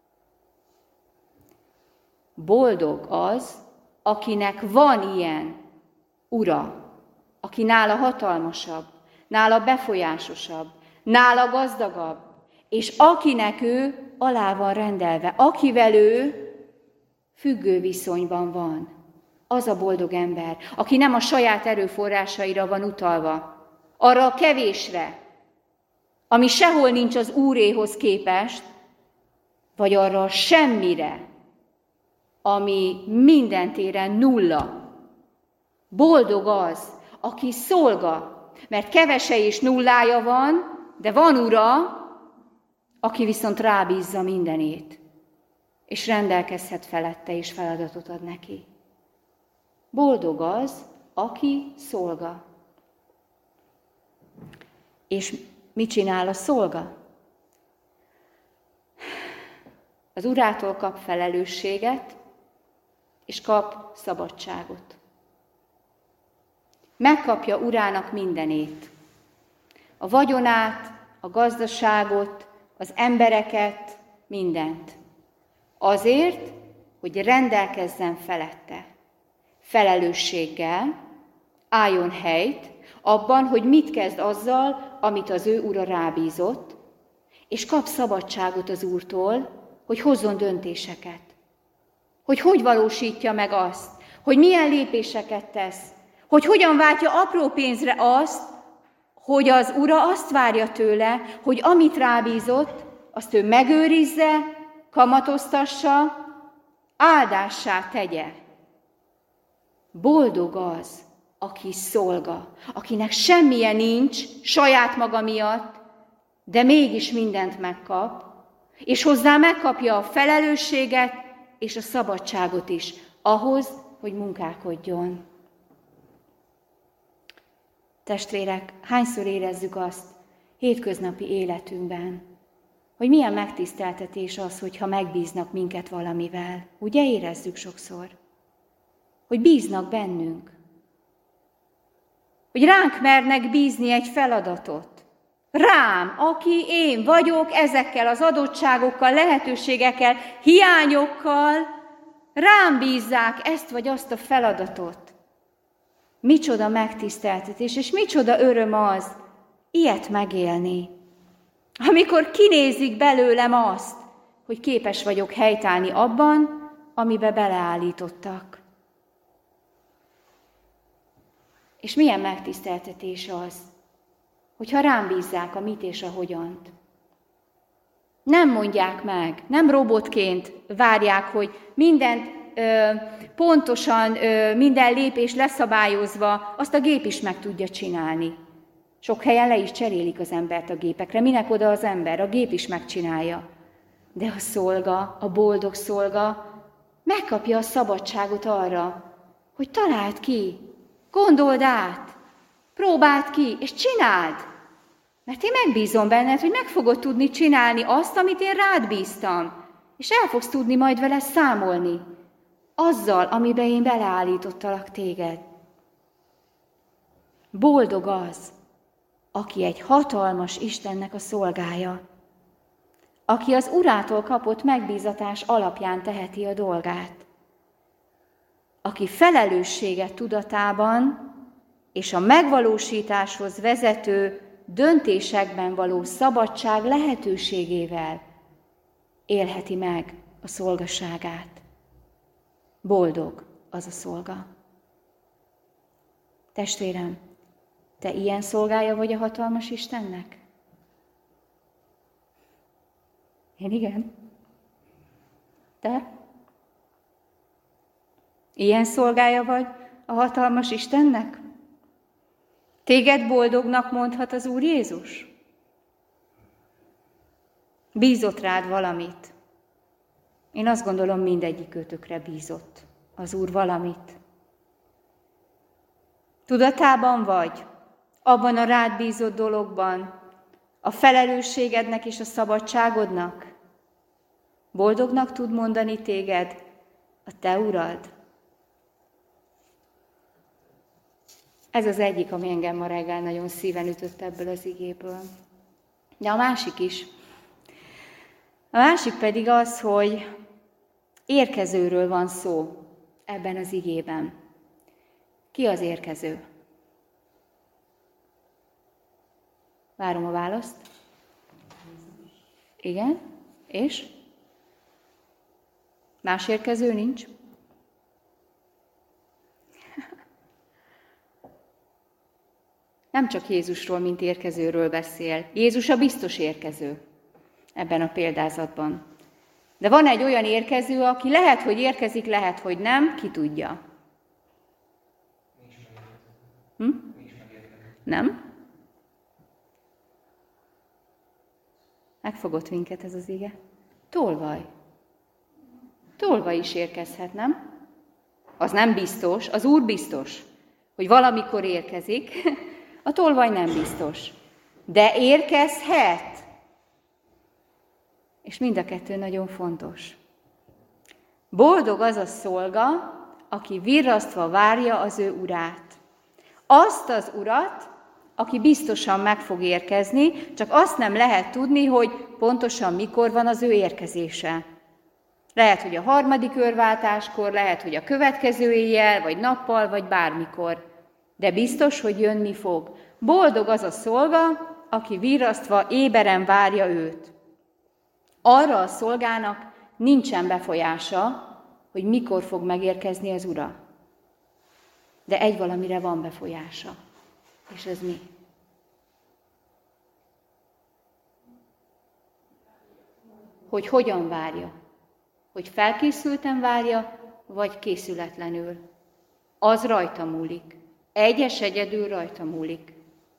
Boldog az, akinek van ilyen ura, aki nála hatalmasabb, nála befolyásosabb, nála gazdagabb, és akinek ő alá van rendelve, akivel ő függő viszonyban van. Az a boldog ember, aki nem a saját erőforrásaira van utalva, arra a kevésre, ami sehol nincs az Úréhoz képest, vagy arra a semmire, ami minden téren nulla. Boldog az, aki szolga, mert kevese és nullája van, de van ura, aki viszont rábízza mindenét, és rendelkezhet felette, és feladatot ad neki. Boldog az, aki szolga. És mit csinál a szolga? Az urától kap felelősséget, és kap szabadságot. Megkapja urának mindenét. A vagyonát, a gazdaságot, az embereket, mindent. Azért, hogy rendelkezzen felette. Felelősséggel álljon helyt abban, hogy mit kezd azzal, amit az ő ura rábízott, és kap szabadságot az Úrtól, hogy hozzon döntéseket. Hogy valósítja meg azt, hogy milyen lépéseket tesz, hogy hogyan váltja apró pénzre azt, hogy az ura azt várja tőle, hogy amit rábízott, azt ő megőrizze, kamatoztassa, áldássá tegye. Boldog az, aki szolga, akinek semmilyen nincs saját maga miatt, de mégis mindent megkap, és hozzá megkapja a felelősséget és a szabadságot is, ahhoz, hogy munkálkodjon. Testvérek, hányszor érezzük azt hétköznapi életünkben, hogy milyen megtiszteltetés az, hogyha megbíznak minket valamivel. Ugye érezzük sokszor? Hogy bíznak bennünk. Hogy ránk mernek bízni egy feladatot. Rám, aki én vagyok, ezekkel az adottságokkal, lehetőségekkel, hiányokkal, rám bízzák ezt vagy azt a feladatot. Micsoda megtiszteltetés, és micsoda öröm az, ilyet megélni. Amikor kinézik belőlem azt, hogy képes vagyok helytállni abban, amibe beleállítottak. És milyen megtiszteltetés az, hogyha rám bízzák a mit és a hogyant. Nem mondják meg, nem robotként várják, hogy mindent pontosan, minden lépés leszabályozva, azt a gép is meg tudja csinálni. Sok helyen le is cserélik az embert a gépekre. Minek oda az ember? A gép is megcsinálja. De a szolga, a boldog szolga megkapja a szabadságot arra, hogy találd ki, gondold át, próbáld ki, és csináld. Mert én megbízom benned, hogy meg fogod tudni csinálni azt, amit én rád bíztam, és el fogsz tudni majd vele számolni, azzal, amiben én beleállítottalak téged. Boldog az, aki egy hatalmas Istennek a szolgája, aki az Urától kapott megbízatás alapján teheti a dolgát, aki felelősséget tudatában és a megvalósításhoz vezető döntésekben való szabadság lehetőségével élheti meg a szolgaságát. Boldog az a szolga. Testvérem, te ilyen szolgája vagy a hatalmas Istennek? Én igen. Te? Ilyen szolgája vagy a hatalmas Istennek? Téged boldognak mondhat az Úr Jézus? Bízott rád valamit. Én azt gondolom, mindegyikőtökre bízott az Úr valamit. Tudatában vagy abban a rád bízott dologban, a felelősségednek és a szabadságodnak? Boldognak tud mondani téged a te Urad? Ez az egyik, ami engem ma reggel nagyon szíven ütött ebből az igéből. De a másik is. A másik pedig az, hogy érkezőről van szó ebben az igében. Ki az érkező? Várom a választ. Igen? És? Más érkező nincs? Nem csak Jézusról, mint érkezőről beszél. Jézus a biztos érkező ebben a példázatban. De van egy olyan érkező, aki lehet, hogy érkezik, lehet, hogy nem, ki tudja. Nem? Megfogott minket ez az ige. Tolvaj. Tolvaj is érkezhet, nem? Az nem biztos, az Úr biztos, hogy valamikor érkezik, a tolvaj nem biztos. De érkezhet. És mind a kettő nagyon fontos. Boldog az a szolga, aki virrasztva várja az ő urát. Azt az urat, aki biztosan meg fog érkezni, csak azt nem lehet tudni, hogy pontosan mikor van az ő érkezése. Lehet, hogy a harmadik őrváltáskor, lehet, hogy a következő éjjel, vagy nappal, vagy bármikor. De biztos, hogy jönni fog. Boldog az a szolga, aki virrasztva éberen várja őt. Arra a szolgának nincsen befolyása, hogy mikor fog megérkezni az Ura. De egy valamire van befolyása. És ez mi? Hogy hogyan várja. Hogy felkészülten várja, vagy készületlenül. Az rajta múlik. Egyedül rajta múlik.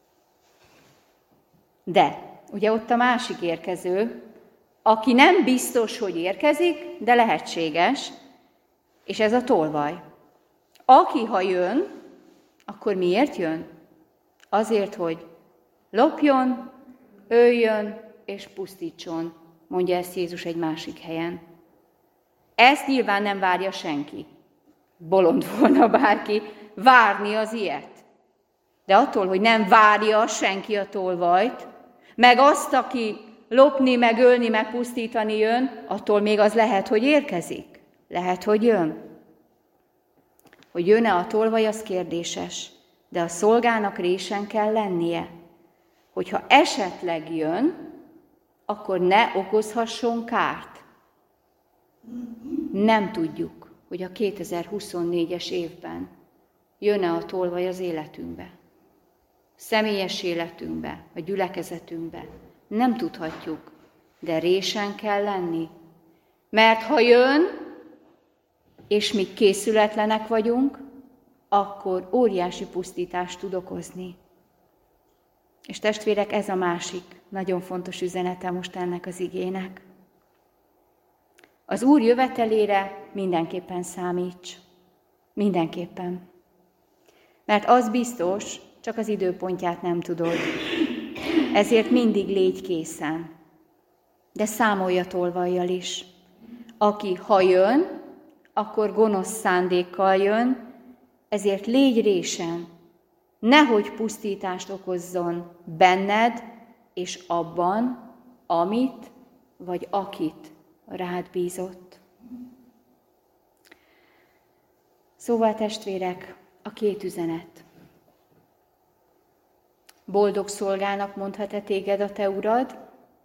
De, ugye ott a másik érkező, aki nem biztos, hogy érkezik, de lehetséges, és ez a tolvaj. Aki, ha jön, akkor miért jön? Azért, hogy lopjon, öljön és pusztítson, mondja ezt Jézus egy másik helyen. Ezt nyilván nem várja senki. Bolond volna bárki várni az ilyet. De attól, hogy nem várja senki a tolvajt, meg azt, aki lopni, meg ölni, meg pusztítani jön, attól még az lehet, hogy érkezik. Lehet, hogy jön. Hogy jön-e a tolvaj, az kérdéses. De a szolgának résen kell lennie. Hogyha esetleg jön, akkor ne okozhasson kárt. Nem tudjuk, hogy a 2024-es évben jön-e a tolvaj az életünkbe. Személyes életünkbe, a gyülekezetünkbe. Nem tudhatjuk, de résen kell lenni. Mert ha jön, és mi készületlenek vagyunk, akkor óriási pusztítást tud okozni. És testvérek, ez a másik nagyon fontos üzenete most ennek az igének. Az Úr jövetelére mindenképpen számíts. Mindenképpen. Mert az biztos, csak az időpontját nem tudod. Ezért mindig légy készen. De számolj a tolvajjal is. Aki, ha jön, akkor gonosz szándékkal jön, ezért légy résen. Nehogy pusztítást okozzon benned és abban, amit vagy akit rád bízott. Szóval, testvérek, a két üzenet. Boldog szolgának mondhat-e téged a te urad?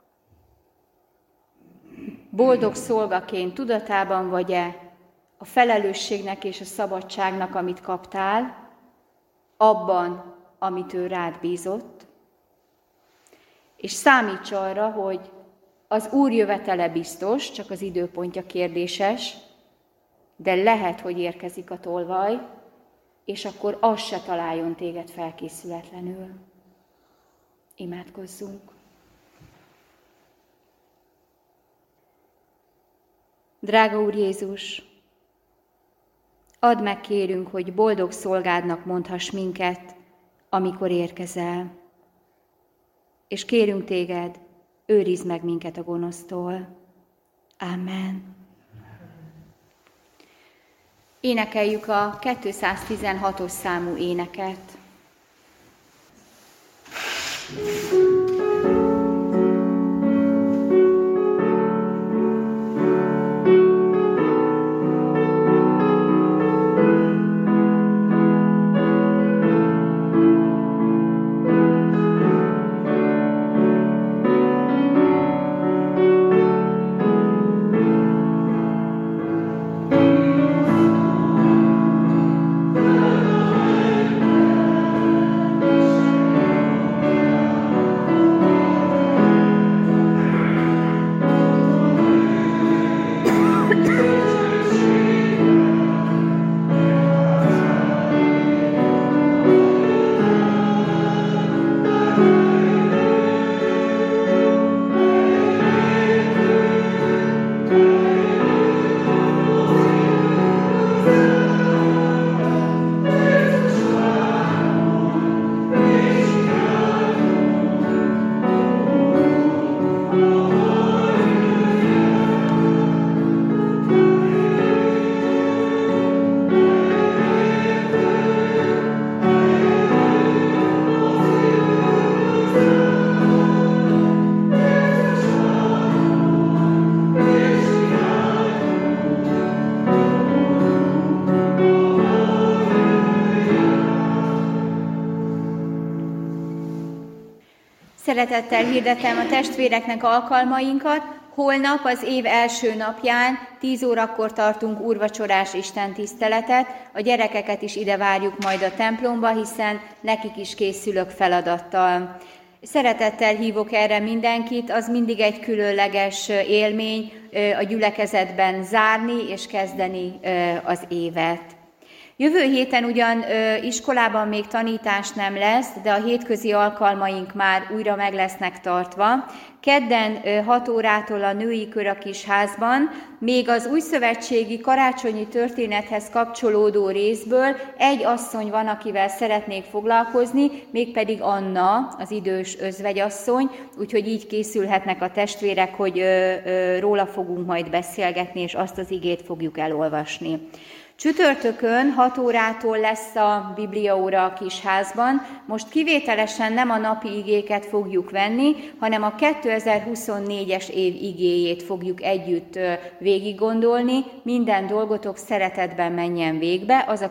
Boldog szolgaként tudatában vagy-e a felelősségnek és a szabadságnak, amit kaptál, abban, amit ő rád bízott? És számíts arra, hogy az Úr jövetele biztos, csak az időpontja kérdéses, de lehet, hogy érkezik a tolvaj, és akkor az se találjon téged felkészületlenül. Imádkozzunk. Drága Úr Jézus, add meg, kérünk, hogy boldog szolgádnak mondhass minket, amikor érkezel. És kérünk téged, őrizd meg minket a gonosztól. Amen. Énekeljük a 216-os számú éneket. Szeretettel hirdetem a testvéreknek alkalmainkat. Holnap az év első napján 10 órakor tartunk úrvacsorás istentiszteletet. A gyerekeket is ide várjuk majd a templomba, hiszen nekik is készülök feladattal. Szeretettel hívok erre mindenkit, az mindig egy különleges élmény a gyülekezetben zárni és kezdeni az évet. Jövő héten ugyan iskolában még tanítás nem lesz, de a hétközi alkalmaink már újra meg lesznek tartva. Kedden 6 órától a női kör a Kisházban, még az újszövetségi karácsonyi történethez kapcsolódó részből egy asszony van, akivel szeretnék foglalkozni, mégpedig Anna, az idős özvegyasszony, úgyhogy így készülhetnek a testvérek, hogy róla fogunk majd beszélgetni, és azt az igét fogjuk elolvasni. Csütörtökön 6 órától lesz a bibliaóra a Kisházban. Most kivételesen nem a napi igéket fogjuk venni, hanem a 2024-es év igéjét fogjuk együtt végiggondolni. Minden dolgotok szeretetben menjen végbe, az a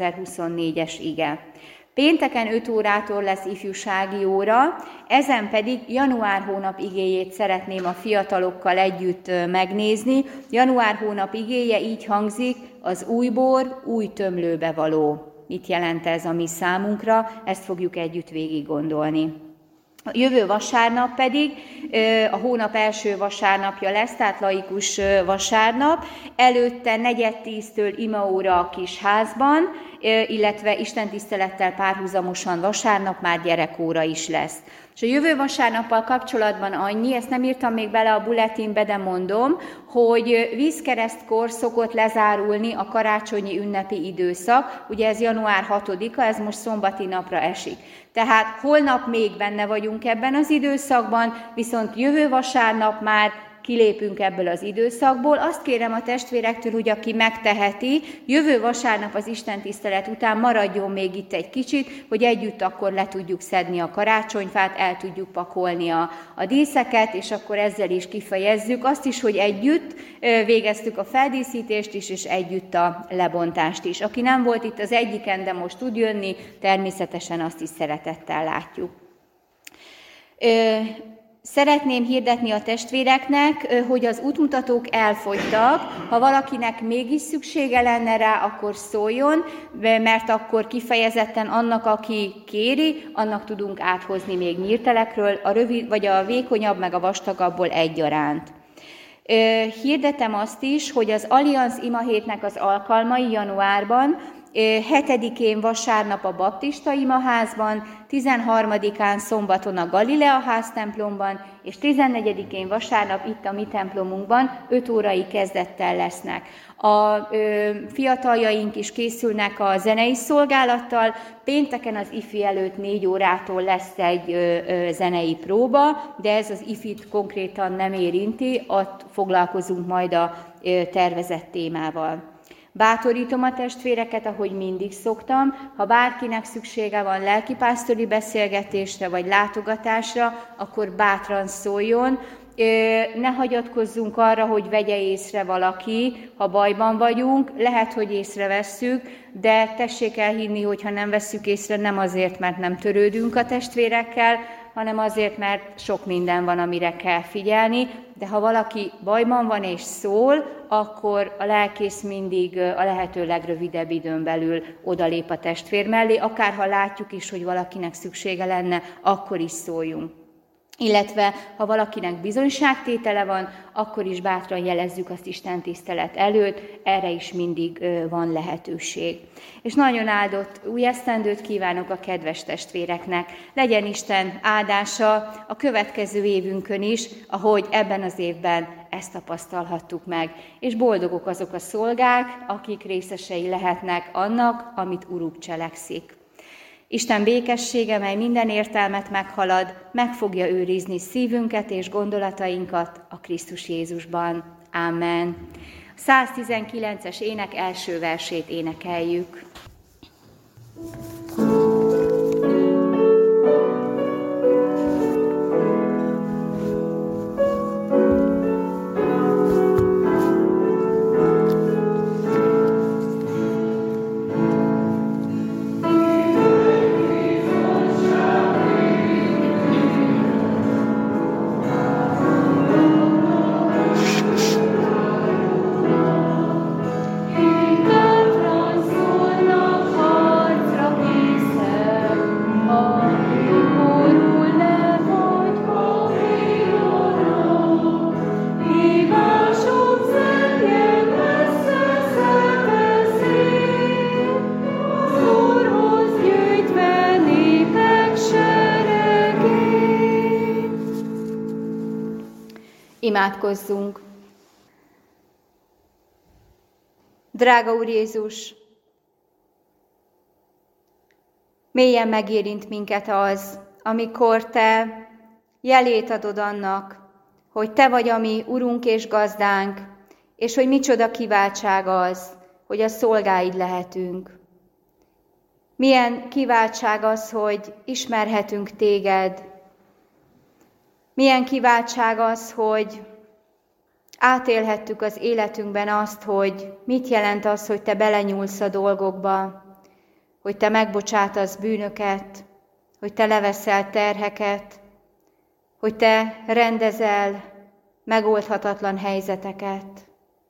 2024-es ige. Pénteken 5 órától lesz ifjúsági óra, ezen pedig január hónap igéjét szeretném a fiatalokkal együtt megnézni. Január hónap igéje így hangzik: az új bor új tömlőbe való. Mit jelent ez a mi számunkra? Ezt fogjuk együtt végig gondolni. A jövő vasárnap pedig a hónap első vasárnapja lesz, tehát laikus vasárnap. Előtte 9:10-től imaóra a Kisházban, illetve istentisztelettel párhuzamosan vasárnap már gyerekóra is lesz. És a jövő vasárnappal kapcsolatban annyi, ezt nem írtam még bele a bulletinbe, de mondom, hogy vízkeresztkor szokott lezárulni a karácsonyi ünnepi időszak, ugye ez január 6-a, ez most szombati napra esik. Tehát holnap még benne vagyunk ebben az időszakban, viszont jövő vasárnap már kilépünk ebből az időszakból. Azt kérem a testvérektől, hogy aki megteheti, jövő vasárnap az istentisztelet után maradjon még itt egy kicsit, hogy együtt akkor le tudjuk szedni a karácsonyfát, el tudjuk pakolni a díszeket, és akkor ezzel is kifejezzük azt is, hogy együtt végeztük a feldíszítést is, és együtt a lebontást is. Aki nem volt itt az egyiken, de most tud jönni, természetesen azt is szeretettel látjuk. Szeretném hirdetni a testvéreknek, hogy az útmutatók elfogytak. Ha valakinek mégis szüksége lenne rá, akkor szóljon, mert akkor kifejezetten annak, aki kéri, annak tudunk áthozni még nyírtelekről, a rövid, vagy a vékonyabb, meg a vastagabbból egyaránt. Hirdetem azt is, hogy az Allianz imahétnek az alkalmai januárban 7-én vasárnap a Baptista imaházban, 13-án szombaton a Galilea háztemplomban, és 14-én vasárnap itt a mi templomunkban 5 órai kezdettel lesznek. A fiataljaink is készülnek a zenei szolgálattal, pénteken az ifi előtt 4 órától lesz egy zenei próba, de ez az ifit konkrétan nem érinti, ott foglalkozunk majd a tervezett témával. Bátorítom a testvéreket, ahogy mindig szoktam, ha bárkinek szüksége van lelkipásztori beszélgetésre vagy látogatásra, akkor bátran szóljon. Ne hagyatkozzunk arra, hogy vegye észre valaki, ha bajban vagyunk, lehet, hogy észrevesszük, de tessék elhinni, hogy ha nem vesszük észre, nem azért, mert nem törődünk a testvérekkel, hanem azért, mert sok minden van, amire kell figyelni, de ha valaki bajban van és szól, akkor a lelkész mindig a lehető legrövidebb időn belül odalép a testvér mellé, akár ha látjuk is, hogy valakinek szüksége lenne, akkor is szóljunk. Illetve, ha valakinek bizonyságtétele van, akkor is bátran jelezzük azt istentisztelet előtt, erre is mindig van lehetőség. És nagyon áldott új esztendőt kívánok a kedves testvéreknek. Legyen Isten áldása a következő évünkön is, ahogy ebben az évben ezt tapasztalhattuk meg. És boldogok azok a szolgák, akik részesei lehetnek annak, amit Uruk cselekszik. Isten békessége, mely minden értelmet meghalad, meg fogja őrizni szívünket és gondolatainkat a Krisztus Jézusban. Ámen. 119-es ének első versét énekeljük. Imádkozzunk! Drága Úr Jézus, mélyen megérint minket az, amikor Te jelét adod annak, hogy Te vagy a mi Urunk és Gazdánk, és hogy micsoda kiváltság az, hogy a szolgáid lehetünk. Milyen kiváltság az, hogy ismerhetünk Téged. Milyen kiváltság az, hogy átélhettük az életünkben azt, hogy mit jelent az, hogy Te belenyúlsz a dolgokba, hogy Te megbocsátasz bűnöket, hogy Te leveszel terheket, hogy Te rendezel megoldhatatlan helyzeteket.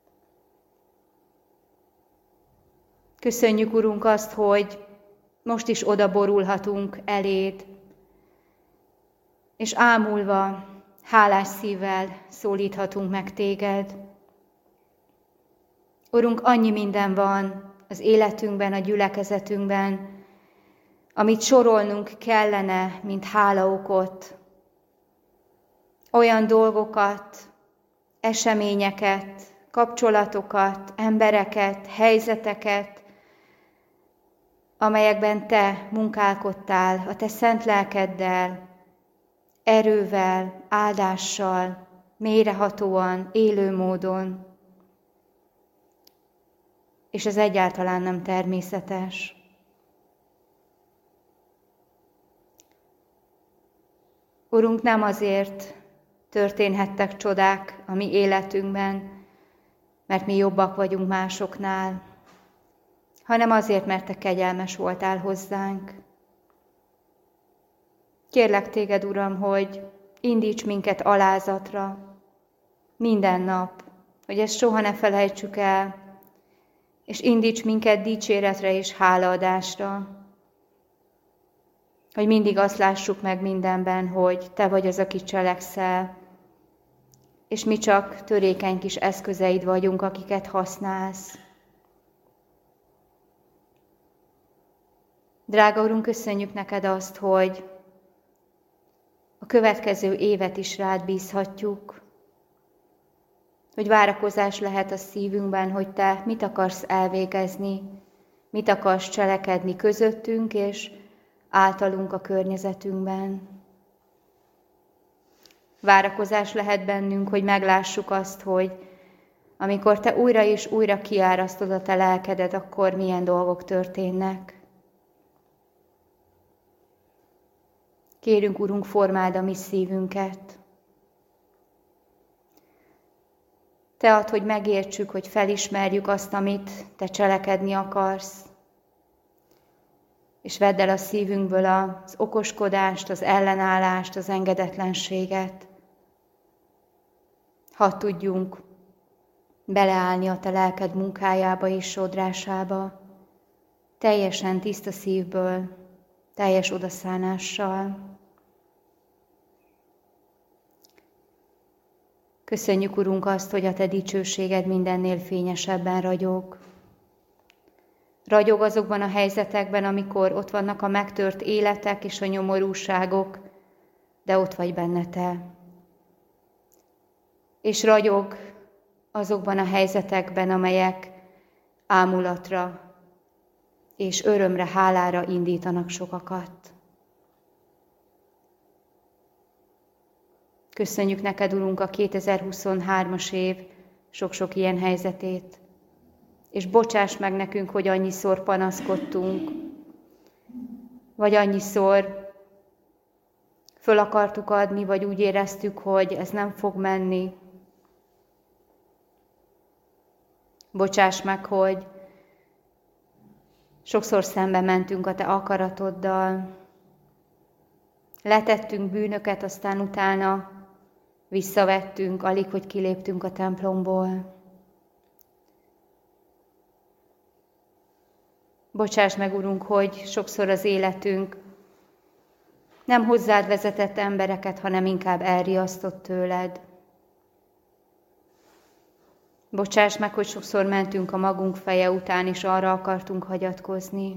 Köszönjük, Urunk, azt, hogy most is odaborulhatunk eléd, és ámulva, hálás szívvel szólíthatunk meg Téged. Urunk, annyi minden van az életünkben, a gyülekezetünkben, amit sorolnunk kellene, mint hálaokot. Olyan dolgokat, eseményeket, kapcsolatokat, embereket, helyzeteket, amelyekben Te munkálkodtál a Te szent lelkeddel, erővel, áldással, mélyrehatóan, élő módon. És ez egyáltalán nem természetes. Urunk, nem azért történhettek csodák a mi életünkben, mert mi jobbak vagyunk másoknál, hanem azért, mert Te kegyelmes voltál hozzánk. Kérlek Téged, Uram, hogy indíts minket alázatra minden nap, hogy ezt soha ne felejtsük el, és indíts minket dicséretre és hálaadásra, hogy mindig azt lássuk meg mindenben, hogy Te vagy az, aki cselekszel, és mi csak törékeny kis eszközeid vagyunk, akiket használsz. Drága Urunk, köszönjük neked azt, hogy a következő évet is rád bízhatjuk, hogy várakozás lehet a szívünkben, hogy Te mit akarsz elvégezni, mit akarsz cselekedni közöttünk és általunk a környezetünkben. Várakozás lehet bennünk, hogy meglássuk azt, hogy amikor Te újra és újra kiárasztod a Te lelkedet, akkor milyen dolgok történnek. Kérünk, Urunk, formáld a mi szívünket. Te add, hogy megértsük, hogy felismerjük azt, amit Te cselekedni akarsz. És vedd el a szívünkből az okoskodást, az ellenállást, az engedetlenséget. Hadd tudjunk beleállni a Te lelked munkájába és sodrásába, teljesen tiszta szívből, teljes odaszánással. Köszönjük, Urunk, azt, hogy a Te dicsőséged mindennél fényesebben ragyog. Ragyog azokban a helyzetekben, amikor ott vannak a megtört életek és a nyomorúságok, de ott vagy benne Te. És ragyog azokban a helyzetekben, amelyek ámulatra és örömre, hálára indítanak sokakat. Köszönjük neked, Urunk, a 2023-as év sok-sok ilyen helyzetét, és bocsáss meg nekünk, hogy annyiszor panaszkodtunk, vagy annyiszor föl akartuk adni, vagy úgy éreztük, hogy ez nem fog menni. Bocsáss meg, hogy sokszor szembe mentünk a Te akaratoddal, letettünk bűnöket, aztán utána visszavettünk, alig, hogy kiléptünk a templomból. Bocsáss meg, Urunk, hogy sokszor az életünk nem hozzád vezetett embereket, hanem inkább elriasztott tőled. Bocsáss meg, hogy sokszor mentünk a magunk feje után, és arra akartunk hagyatkozni.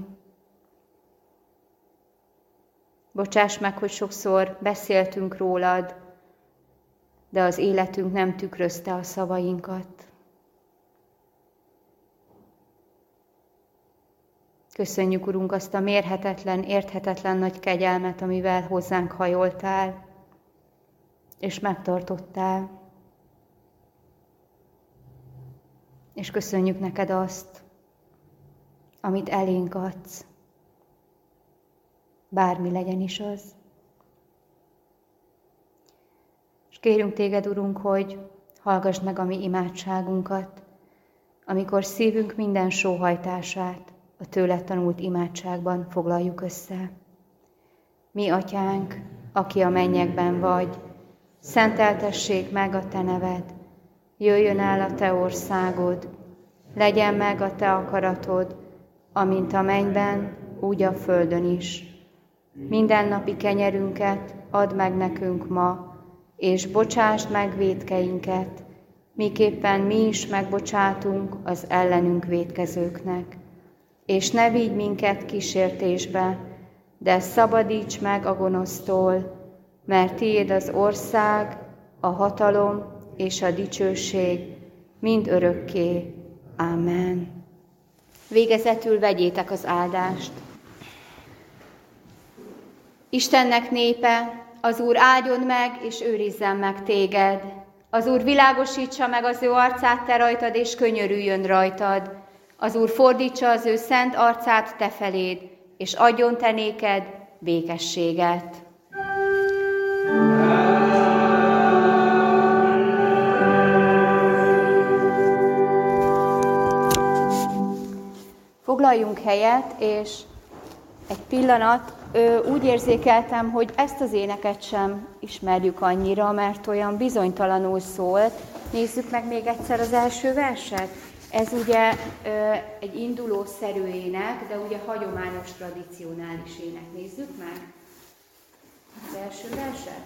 Bocsáss meg, hogy sokszor beszéltünk rólad, de az életünk nem tükrözte a szavainkat. Köszönjük, Urunk, azt a mérhetetlen, érthetetlen nagy kegyelmet, amivel hozzánk hajoltál, és megtartottál. És köszönjük neked azt, amit elénk adsz, bármi legyen is az. És kérünk téged, Urunk, hogy hallgass meg a mi imádságunkat, amikor szívünk minden sóhajtását a tőled tanult imádságban foglaljuk össze. Mi, Atyánk, aki a mennyekben vagy, szenteltessék meg a te neved, jöjjön el a te országod, legyen meg a te akaratod, amint a mennyben, úgy a földön is. Mindennapi kenyerünket add meg nekünk ma, és bocsásd meg vétkeinket, miképpen mi is megbocsátunk az ellenünk vétkezőknek. És ne vigy minket kísértésbe, de szabadíts meg a gonosztól, mert tiéd az ország, a hatalom és a dicsőség mind örökké. Ámen. Végezetül vegyétek az áldást. Istennek népe, az Úr áldjon meg és őrizzen meg téged. Az Úr világosítsa meg az ő arcát te rajtad, és könyörüljön rajtad. Az Úr fordítsa az ő szent arcát te feléd, és adjon te néked békességet. Foglaljunk helyet, és egy pillanat úgy érzékeltem, hogy ezt az éneket sem ismerjük annyira, mert olyan bizonytalanul szólt. Nézzük meg még egyszer az első verset. Ez ugye egy indulószerű ének, de ugye hagyományos, tradicionális ének. Nézzük meg az első verset.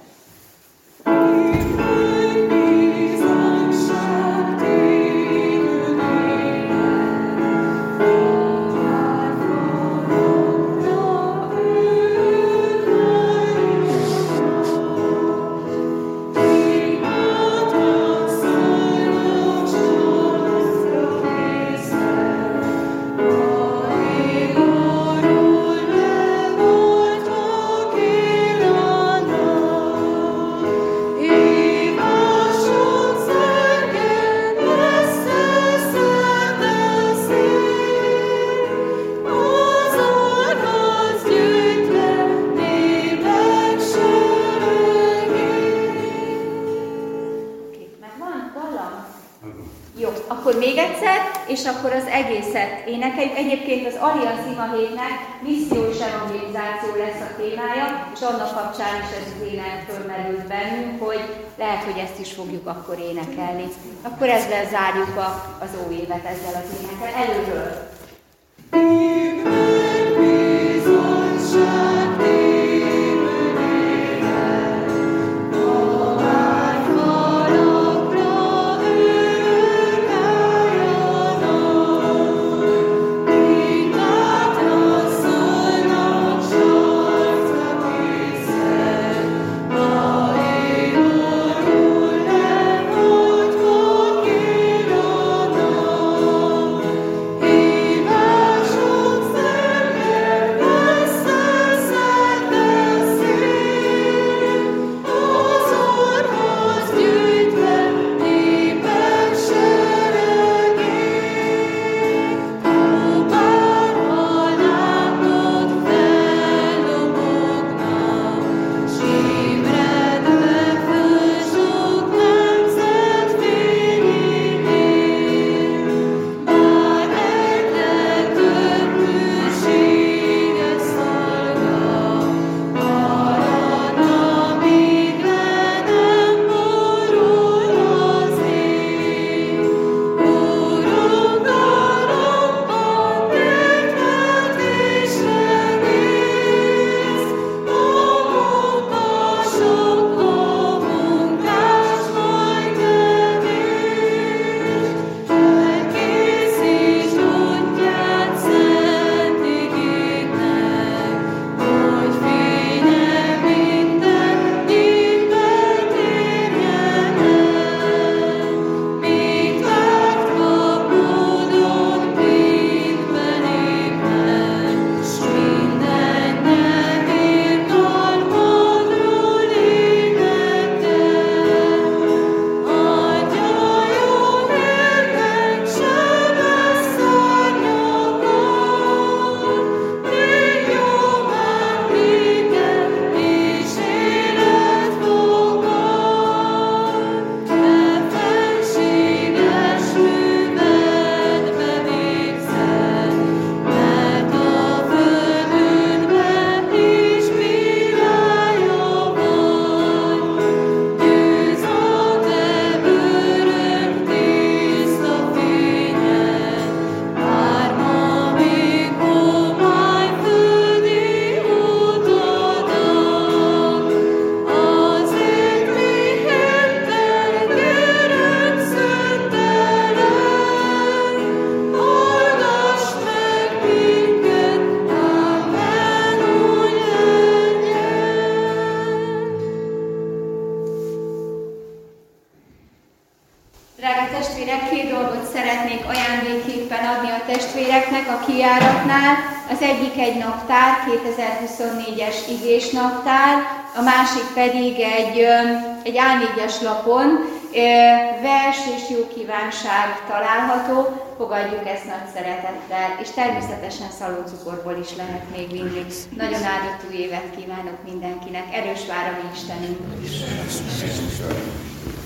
És akkor az egészet énekeljük. Egyébként az Allianz imahétnek misszió és evangelizáció lesz a témája, és annak kapcsán is ez az ének fölmerült bennünk, hogy lehet, hogy ezt is fogjuk akkor énekelni. Akkor ezzel zárjuk az óévet ezzel az énekkel. Előről! Én szójáratnál. Az egyik egy naptár, 2024-es igés naptár, a másik pedig egy A4-es lapon vers és jó kívánság található. Fogadjuk ezt nagy szeretettel, és természetesen szalócukorból is lehet még vinni. Nagyon áldott új évet kívánok mindenkinek, erős vár a mi Istenünk!